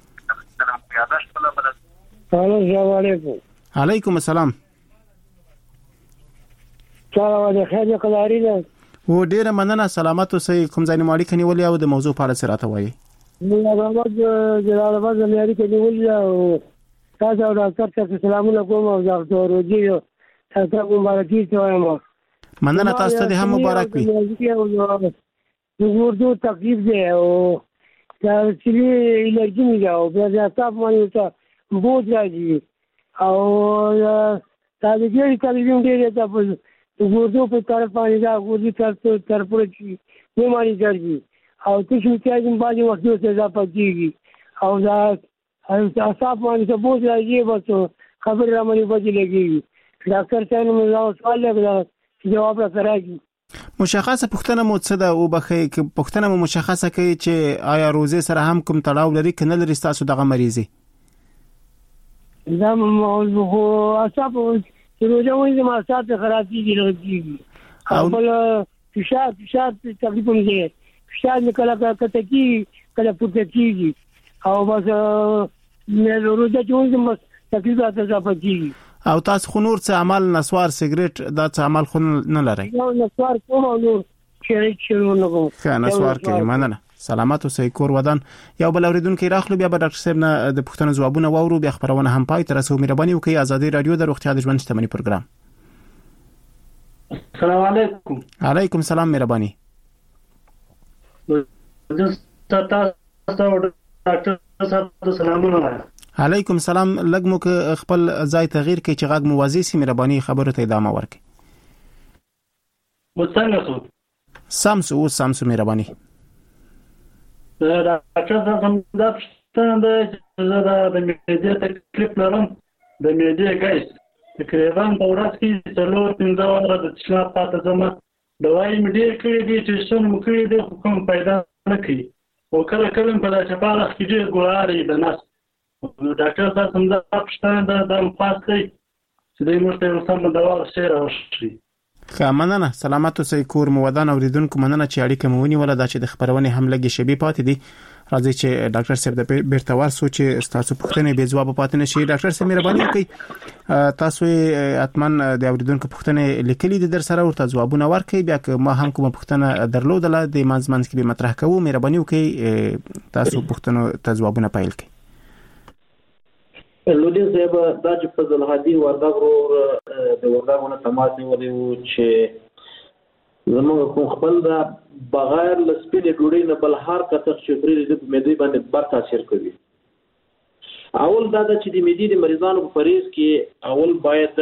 السلام علیکم. علیکم السلام. چاله ولې خیر کلاری ده و ډیره مننه سلامت اوسئ. کوم ځای ماړی کني ولې او د موضوع په اړه سره وایي؟ جلال آباد معیاري کې نیولې او تاسو ډاکټر ته سلامونه کوم او ډاکټر روجي تاسو مبارکي وایم. مننه تاسو ته هم مبارک وي. د ورته تکلیف دی او دا چې الرجی نه او بیا تاسو باندې ته بوج راځي او تاسو یې کلیوم دی تاسو د ورته په طرف باندې دا ورته طرف پرې نه مانی ځي او چې چې باندې وخت څه پاتېږي او دا اصحاب باندې ته بوج راځي بس خبر را باندې بچی لګي. ډاکټر صاحب نو سوال لګا جواب راکړي. مشخصه پوښتنه مو څه ده او بخې کې پوښتنه مو مشخصه کوي چې آیا روزه سره هم کوم تړاو لري کنه لري تاسو دغه مریضي؟ دا موضوع اصحاب چې روزه وایي ما ساته خرابېږي لږه او بل فشار تقریبا دی فشار کله کتکی کله پټکی او بس مې روزه چې وایي تقریبا تاسو پاتېږي. او تاسو خو نور څه عمل نسوار سیګریټ دا څه عمل خو نه لرئ؟ نو نسوار کوم او نور شروع نه کوم. ښه نسوار کوي. مننه. سلامت اوسئ. کور ودان. یو بل اوریدونکو راخلو بیا به ډاکټر صاحب نه د پوښتنې ځوابونه واورو بیا خبرونه هم پای تر رسو. مهرباني وکړئ. آزادي رادیو د روغتیا د ژوند شتمنۍ پروګرام. السلام علیکم. علیکم السلام. مهرباني. تاسو ډاکټر صاحب سلامونه. علیکم السلام. لږ مو خپل ځای تغییر کړئ چې غږ موازی سي. مهرباني خبرو ته ادامه ورکړئ. وڅنګه سامسو سامسو مهرباني. ډاکټر صاحب دا پښتنه د معدې تکلیف لرم د معدې ګیس تقریبا په ورځ کې 4-5 ورځې د تشناب پاتې زما دوايي مې ډېر کړې دي چې څونه مو کړې دي کوم پیدا نه کوي او کله کله په داسې حالت کې ډېر ګوارې د نس ډاکټر صاحب څنګه پښتنه د خاص دی چې د مرته سم دوا سره وشي. مننه. سلامت اوسئ. کور مو ودان. اوریدونکو مننه چې اړیکه مو ونیوله. دا چې د خبرونه هم لګي شبي پاتې دي. راځي چې ډاکټر صاحب د بیرته ورسو چې تاسو پوښتنه به جواب پاتې نشي. ډاکټر صاحب مهرباني وکړئ تاسو اتمن د اوریدونکو پوښتنه لیکلي دي در سره ورته ځوابونه ورکړئ. بیا که ما هم کوم پوښتنه درلودله د منځ کې به مطرح کوو. مهرباني وکړئ تاسو پوښتنه ته ځوابونه پایل کړئ. لودي صاحب دا چې فضل هادي ورداغ د ورداغونه تماس نیولې و چې زموږ کوم خپل دا بغیر لسپینې ډوډۍ نه بل هر کتغ چې پرې د معدې باندې بد تاثیر کوي. اول دا چې د معدې د مریضانو په فریض کې اول باید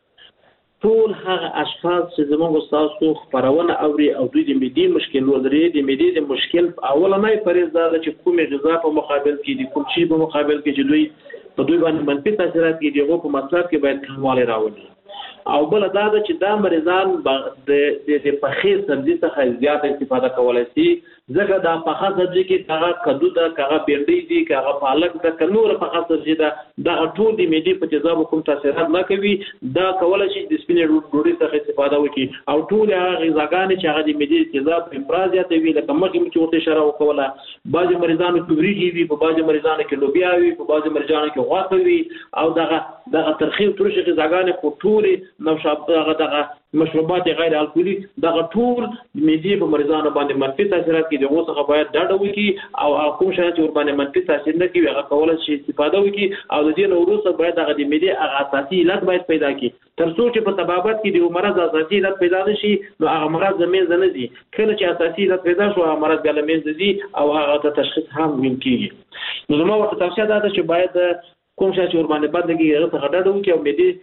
ټول هغه اشخاص چې زموږ تاسو خبرونه اوري او دوی د معدې مشکل ولري د معدې د مشکل اولنۍ فریض دا چې کومه غذا په مقابل کې د کوم شي په مقابل کې چې دوی په دوی باندې منفي تاثیرات کې دیغه په مصرف کې باید کموالی راوړي. او بل دا چې دا مریضان د پخې سبزي څخه زیات استفاده کولای شي ځکه دا پخه سبزي کې هغه کدو دا هغه بینډي دي هغه پالک دا کنور پخه سبزي دا ټول د معدې په تیزاب کوم تاثیرات نه کوي. دا کولای شي د سپینې ډوډۍ څخه استفاده وکړي او ټول هغه غذاګانې چې هغه د معدې تیزاب افراز زیاتوي لکه مخکې چې ورته اشاره وکوله. بعض مریضانو کې وریجې وي، په بعض مریضانو کې لوبیا وي، په بعض مریضانو کې غوښه وي او دغه ترخیم ترشي غذاګانې په ټول نوشابه دغه مشروبات غیر الکولي دغه ټول معدې په مریضانو باندې منفي تاثیرات کوي. دغه څخه باید ډاډه وکړي او کوم شی چې ور باندې منفي تاثیر نه کوي هغه کولای شي استفاده وکړي او د دې وروسته باید هغه د معدې هغه اساسي علت باید پیدا کړي تر څو چې په طبابت کې د مرض اساسي علت پیدا نشي نو هغه مرض زمين نه دي. کله چې اساسي علت پیدا شو هغه مرض بیا لمنځه دي او هغه ته تشخیص هم ویل کیږي. نو زموږ ورته توصیه ده چې باید کوم شی چې ور باندې بد لګي هغه څخه ډاډه وکړي او معدې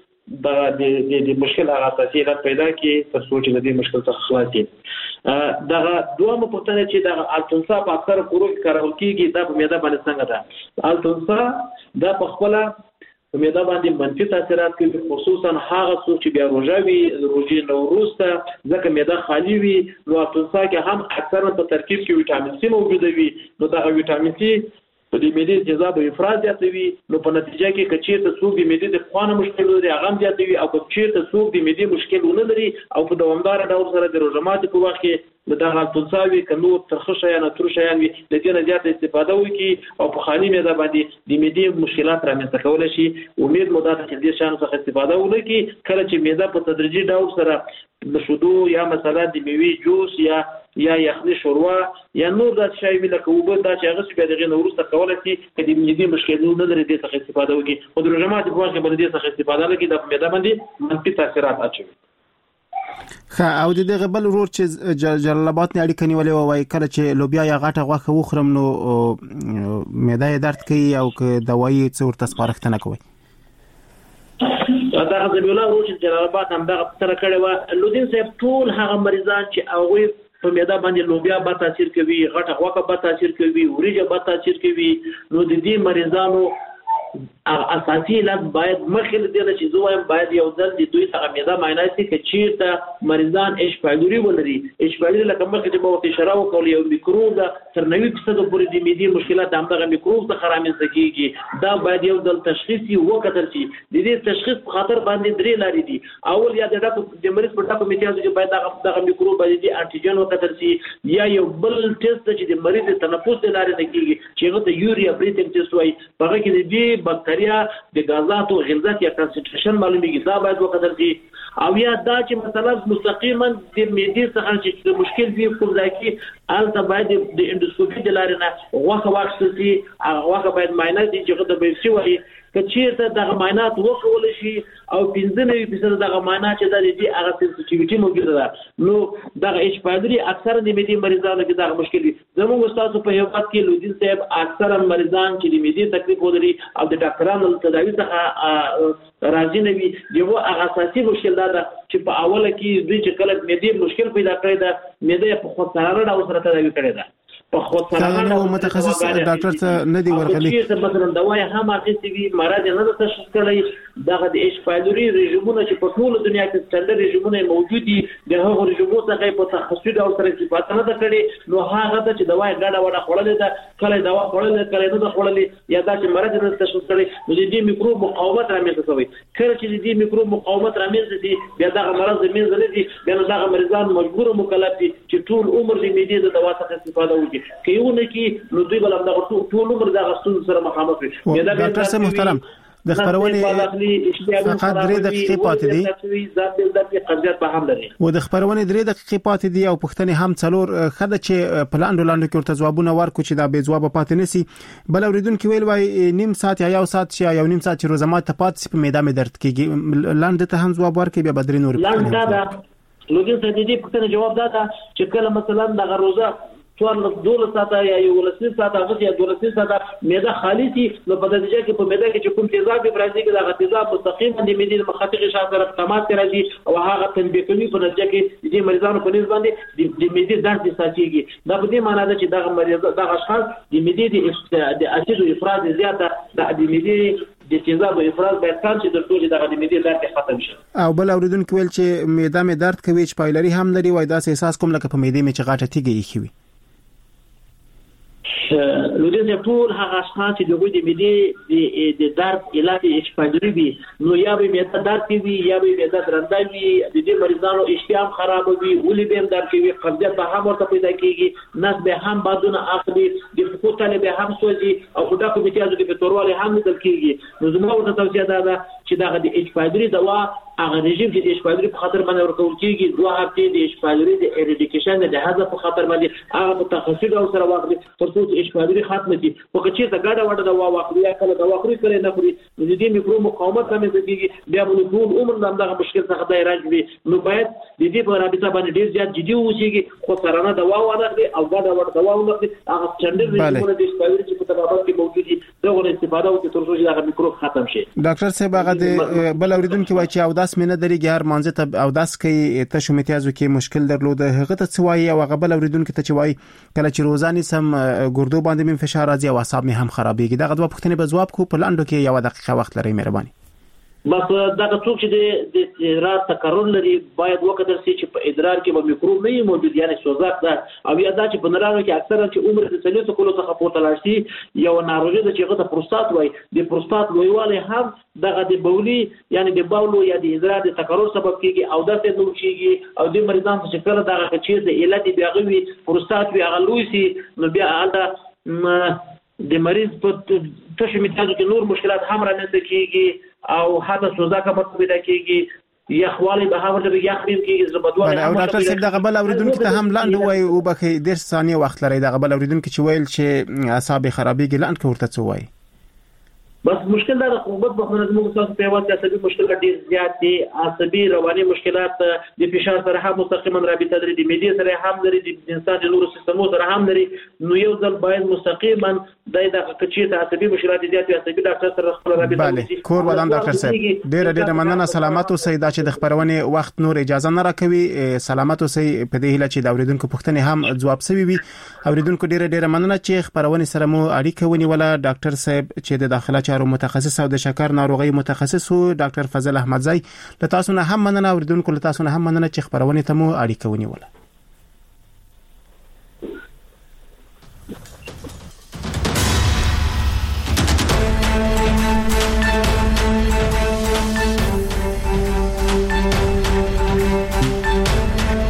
د مشکل هغه اساسي علت پیدا کړي تر څو چې د دې مشکل څخه خلاص شي. دغه دوه پوښتنه چې د التونسا په اکثر کورو کې کارول کیږي دا په معده باندې څنګه ده؟ التونسا دا په خپل په معده باندې منفي تاثیرات کوي خصوصا هغه څوک چې بیا روژې نو وروسته ځکه معده خالی وي نو التونسا کې هم اکثرا په ترکیب کې ویټامین سي موجود وي نو دا ویټامین سي په دې معدې تیزاب افراز زیاتوي نو په نتیجه کې کچې ته څوک د معدې د خوانه مشکل لري هغه زیاتوي او کچې ته څوک د معدې مشکل ونه لري او په دوامدار ډول سره د روزماتي په وخت کې دغه تلساوي کنو ترخصه یا ترشه یا د دې نه زیات استفاده وکړي او په خالي معده باندې د معدې مشکلات رامنځته کولای شي. امید مو ده چې دې شان څخه استفاده وکړي کله چې معده په تدریجي ډول سره د شودو یا مثلا د میوې جوس یا یخني شوروا یا نور د شای لکه وبو دا چې هغه څه به دغه نورسته کولای شي چې د معدې مشکلات نه لري دې څخه استفاده وکړي. او د رژیمات په وخت کې باندې دې څخه استفاده وکړي د معده باندې منفي تاثیرات اچوي. او د دغه بل ورور چې جلال آباد نه اړیکه نیولې وای کله چې لوبیا یا غټه غوښه وخورم نو معده درد کوي او که دوايي څو ورته سپارښتنه کوي. دا غزل الله ورور چې جلال آباد هم دغه تر کړي و لودین صاحب ټول هغه مریضان چې هغه په معده باندې لوبیا به تاثیر کوي غټه غوښه به تاثیر کوي وریجه به تاثیر کوي نو د دې مریضانو اساسي علاج باید مخکې د دې چې زویم باید یو ځل د دوی څخه معده معاینه شي چې چیرته مریضان اچ پایلوري ولري. اچ پایلوري لکه مخکې چې به اشاره وکړو یو میکروب تر 90% پورې د معدې مشکلات همدغه میکروب څخه رامنځته کیږي. دا باید یو ځل تشخیص وکړل شي. د دې تشخیص په خاطر باندې درې لارې دي. اول یا د مریض په ټاکو میتیاز چې باید دغه میکروب باندې د انټیجن وکړل شي یا یو بل ټیسټ چې د مریض تنفس د لارې نه کیږي چې هغه ته یوریا بریتنګ ټیسټ وایي. په هغه کې د بکټریا د غازاتو غلظت یا کنسنټریشن معلومیږي دا باید وکړل شي. او یا دا چې مثلا مستقیما د معدې څخه چې مشکل وي کوم ځای کې البته باید د اندوسکوپي د لارې نه واخه واخستل شي. هغه واخه باید معاینه دي چې د بیسي وایي کچیرته دغه معاینات وکول شي او 95% دغه معاینات چې د دې هغه سنسټیویټي موجوده ده نو دغه اچ پایلوري اکثر د معدې مریضانو کې دغه مشکل دي. زموږ استاد په هیواد کې لودین صاحب اکثر مریضان چې د معدې تکلیف ولري او د ډاکټرانو تداوی څخه راځي نه وي دغه هغه اساسي مشکل ده چې په اوله کې دوی چې کله معدې مشکل پیدا کړی ده معده په خود سره او سره تداوی کړی ده په خود سره نو متخصص ډاکټر ته نه دی ورغلی چې مثلا دوايي هم اخیستي وي مراد نه د تشخیص کړی دغه د اچ پایلوري رژیمونه چې په ټول دنیا کې ستندر رژیمونه موجود دي د هغو رژیمونو څخه په تخصصي ډول سره استفاده نه کړي نو هغه ته چې دوايي ګډه وړه خورلې ده کله دوا خورلې کله نه خورلې یا دا چې مراد نه تشخیص کړي نو د دې میکروب مقاومت رامنځته کوي. کله چې د دې میکروب مقاومت رامنځته دي بیا دغه مرض منځ نه دي بیا دغه مریضان مجبور مکلف دي چې ټول عمر د معدې د دوا څخه استفاده وکړي. کيونه کې نو دوی بل دغه ټول عمر دغه ستون سره مخامخ وي. ډاکټر صاحب محترم د خبرونې فقط 3 دقیقې پاتې دي و د خبرونې 3 دقیقې پاتې دي او پښتنې هم څلور خدای چې په لاندو کې ورته ځوابونه ورکو چې دا به ځواب پاتې نسی بل اوریدونکو ویل وای نیم ساعت یا یو ساعت یا یو نیم ساعت چې روزمات ته پاتې په میدان درد کېږي لاندې ته هم ځواب ورکړي بیا بدري نور لوګي ته دې پښتنه جواب دا چې کله مثلا د روزه څوار 12 ساعته یا 12 ساعته هغه یا 12 ساعته معده خالی شي نو په دې ځای کې په معده کې چې کوم تیزاب افرازي کې دا تیزاب مستقیما د معدې مخاطق شاته تماس راځي او هغه تنبیه کوي په نتیجه کې د مریضانو په نسبت باندې د معدې درد ساتيږي. دا په دې معنی ده چې دا مریض دا اشخاص د معدې د اسید افراز زیاته د معدې د تیزاب افراز باید کم شي ترڅو چې د معدې درد ختم شي. او بل اوریدونکو ویل چې معده مې درد کوي چې پایلري هم لري وای دا احساس کوم لکه په معدې مې چې غاټه تیږي خوي. لودین ټول هغه اشخاص چې دوی د معدې د درد علاج اشپاجري وي نو یا به معده درد وي یا به معده درنده وي د دې مریضانو اشتهام خراب وي ولې به درد کوي قبضیت به هم ورته پیدا کیږي نس به هم بادونه اخلي د فقوتاله به هم سوځي او خدا کو میتیازو کې په تورواله هم دل کیږي نو زموږ ورته توصیه ده چې دا د اشپاجري دوا هغه رژیم چې د اشپاجري په خاطر باندې ورکول کیږي 2 هفته د اشپاجري د اریډیکیشن د حذف په خاطر باندې هغه متخصص او سره واخلي ترڅو اشپاجري ختمه شي او که چیرته ګډه وډه دوا واخلي یا کله دوا خوري کړي نه خوري د دې میکروب مقاومت هم زیږي بیا موږ ټول عمر دغه مشکل څخه دای راځي نو باید د دې په رابطه باندې ډیر زیات جدي اوسېږي خو سره دوا واخلي او ګډه وډه دوا واخلي هغه څنډه رژیمونه د اشپاجري چې په تبادل کې موجود دي دغه استفاده وکړي ترڅو چې دغه میکروب ختم شي. ډاکټر صاحب هغه د بل اوریدونکو وایي چې او داس مینه درېږي هر مانځ ته او داس کې ته شو میتیازو کې مشکل درلوده هغه ته څه وایي او هغه بل اوریدونکو ته چې وایي کله چې روزانه سم ګردو باندې من فشار راځي او اعصاب می هم خرابېږي دغه دوه پوښتنې به جواب کو په لاندو کې یو دقیقه وخت لري مهرباني. بس دا څوک چې د ادرار تکرر لري باید وکړل شي چې په ادرار کې به میکروب نه موجود یعنی سوزاک ده او یا دا چې په نرانو کې اکثره چې عمر د 30 کلو څخه پورته لاشي یو ناروغي ده چې غته پروستات وای د پروستات لویواله هم دغه د بولی یعنی د باولو یا د ادرار د تکرر سبب کیږي او درته نور کیږي او د مریضان چې کله دغه چې د علت بیاغوي پروستات وی اغلوي سي نو بیا دا د مریض په تشو میتازو کې نور مشکلات هم رانه کیږي او حتی سوزاکه په پیدا کیږي یخوالی به هم ورته یخریم کیږي زبدواله او ډاکټر صاحب دغه بل اوریدونکو ته هم لاندې وای او بخې 10 ثانیه وخت لري دغه بل اوریدونکو چې ویل چې اعصاب خرابېږي لاندې ورته څه وای بس مشکل دا د قوت په منظمو تاسو په واسطه عصبي مشکلات ډیر زیات دي عصبي رواني مشکلات د فشار سره هم مستقیما رابطه لري د معدې سره هم لري د انسان د نورو سیستمو سره هم لري نو یو ځل باید مستقیما د کچې ته عصبي مشکلات زیات وي عصبي ډاکټر سره خپل رابطه لري کور ودان ډاکټر صاحب ډیر مننه سلامات اوسئ دا چې د خبرونه وخت نور اجازه نه راکوي سلامات اوسئ په دې هیله چې د اوریدونکو پوښتنې هم جواب شوي وي اوریدونکو ډیر مننه چې خبرونه سره مو اړیکه ونیوله ډاکټر صاحب چې د داخله چارو متخصص او د شکر ناروغي متخصص ډاکټر فضل احمدزی له تاسو نه هم مننه اوریدونکو له تاسو نه هم مننه چې خبرونه ته مو اړیکه ونیوله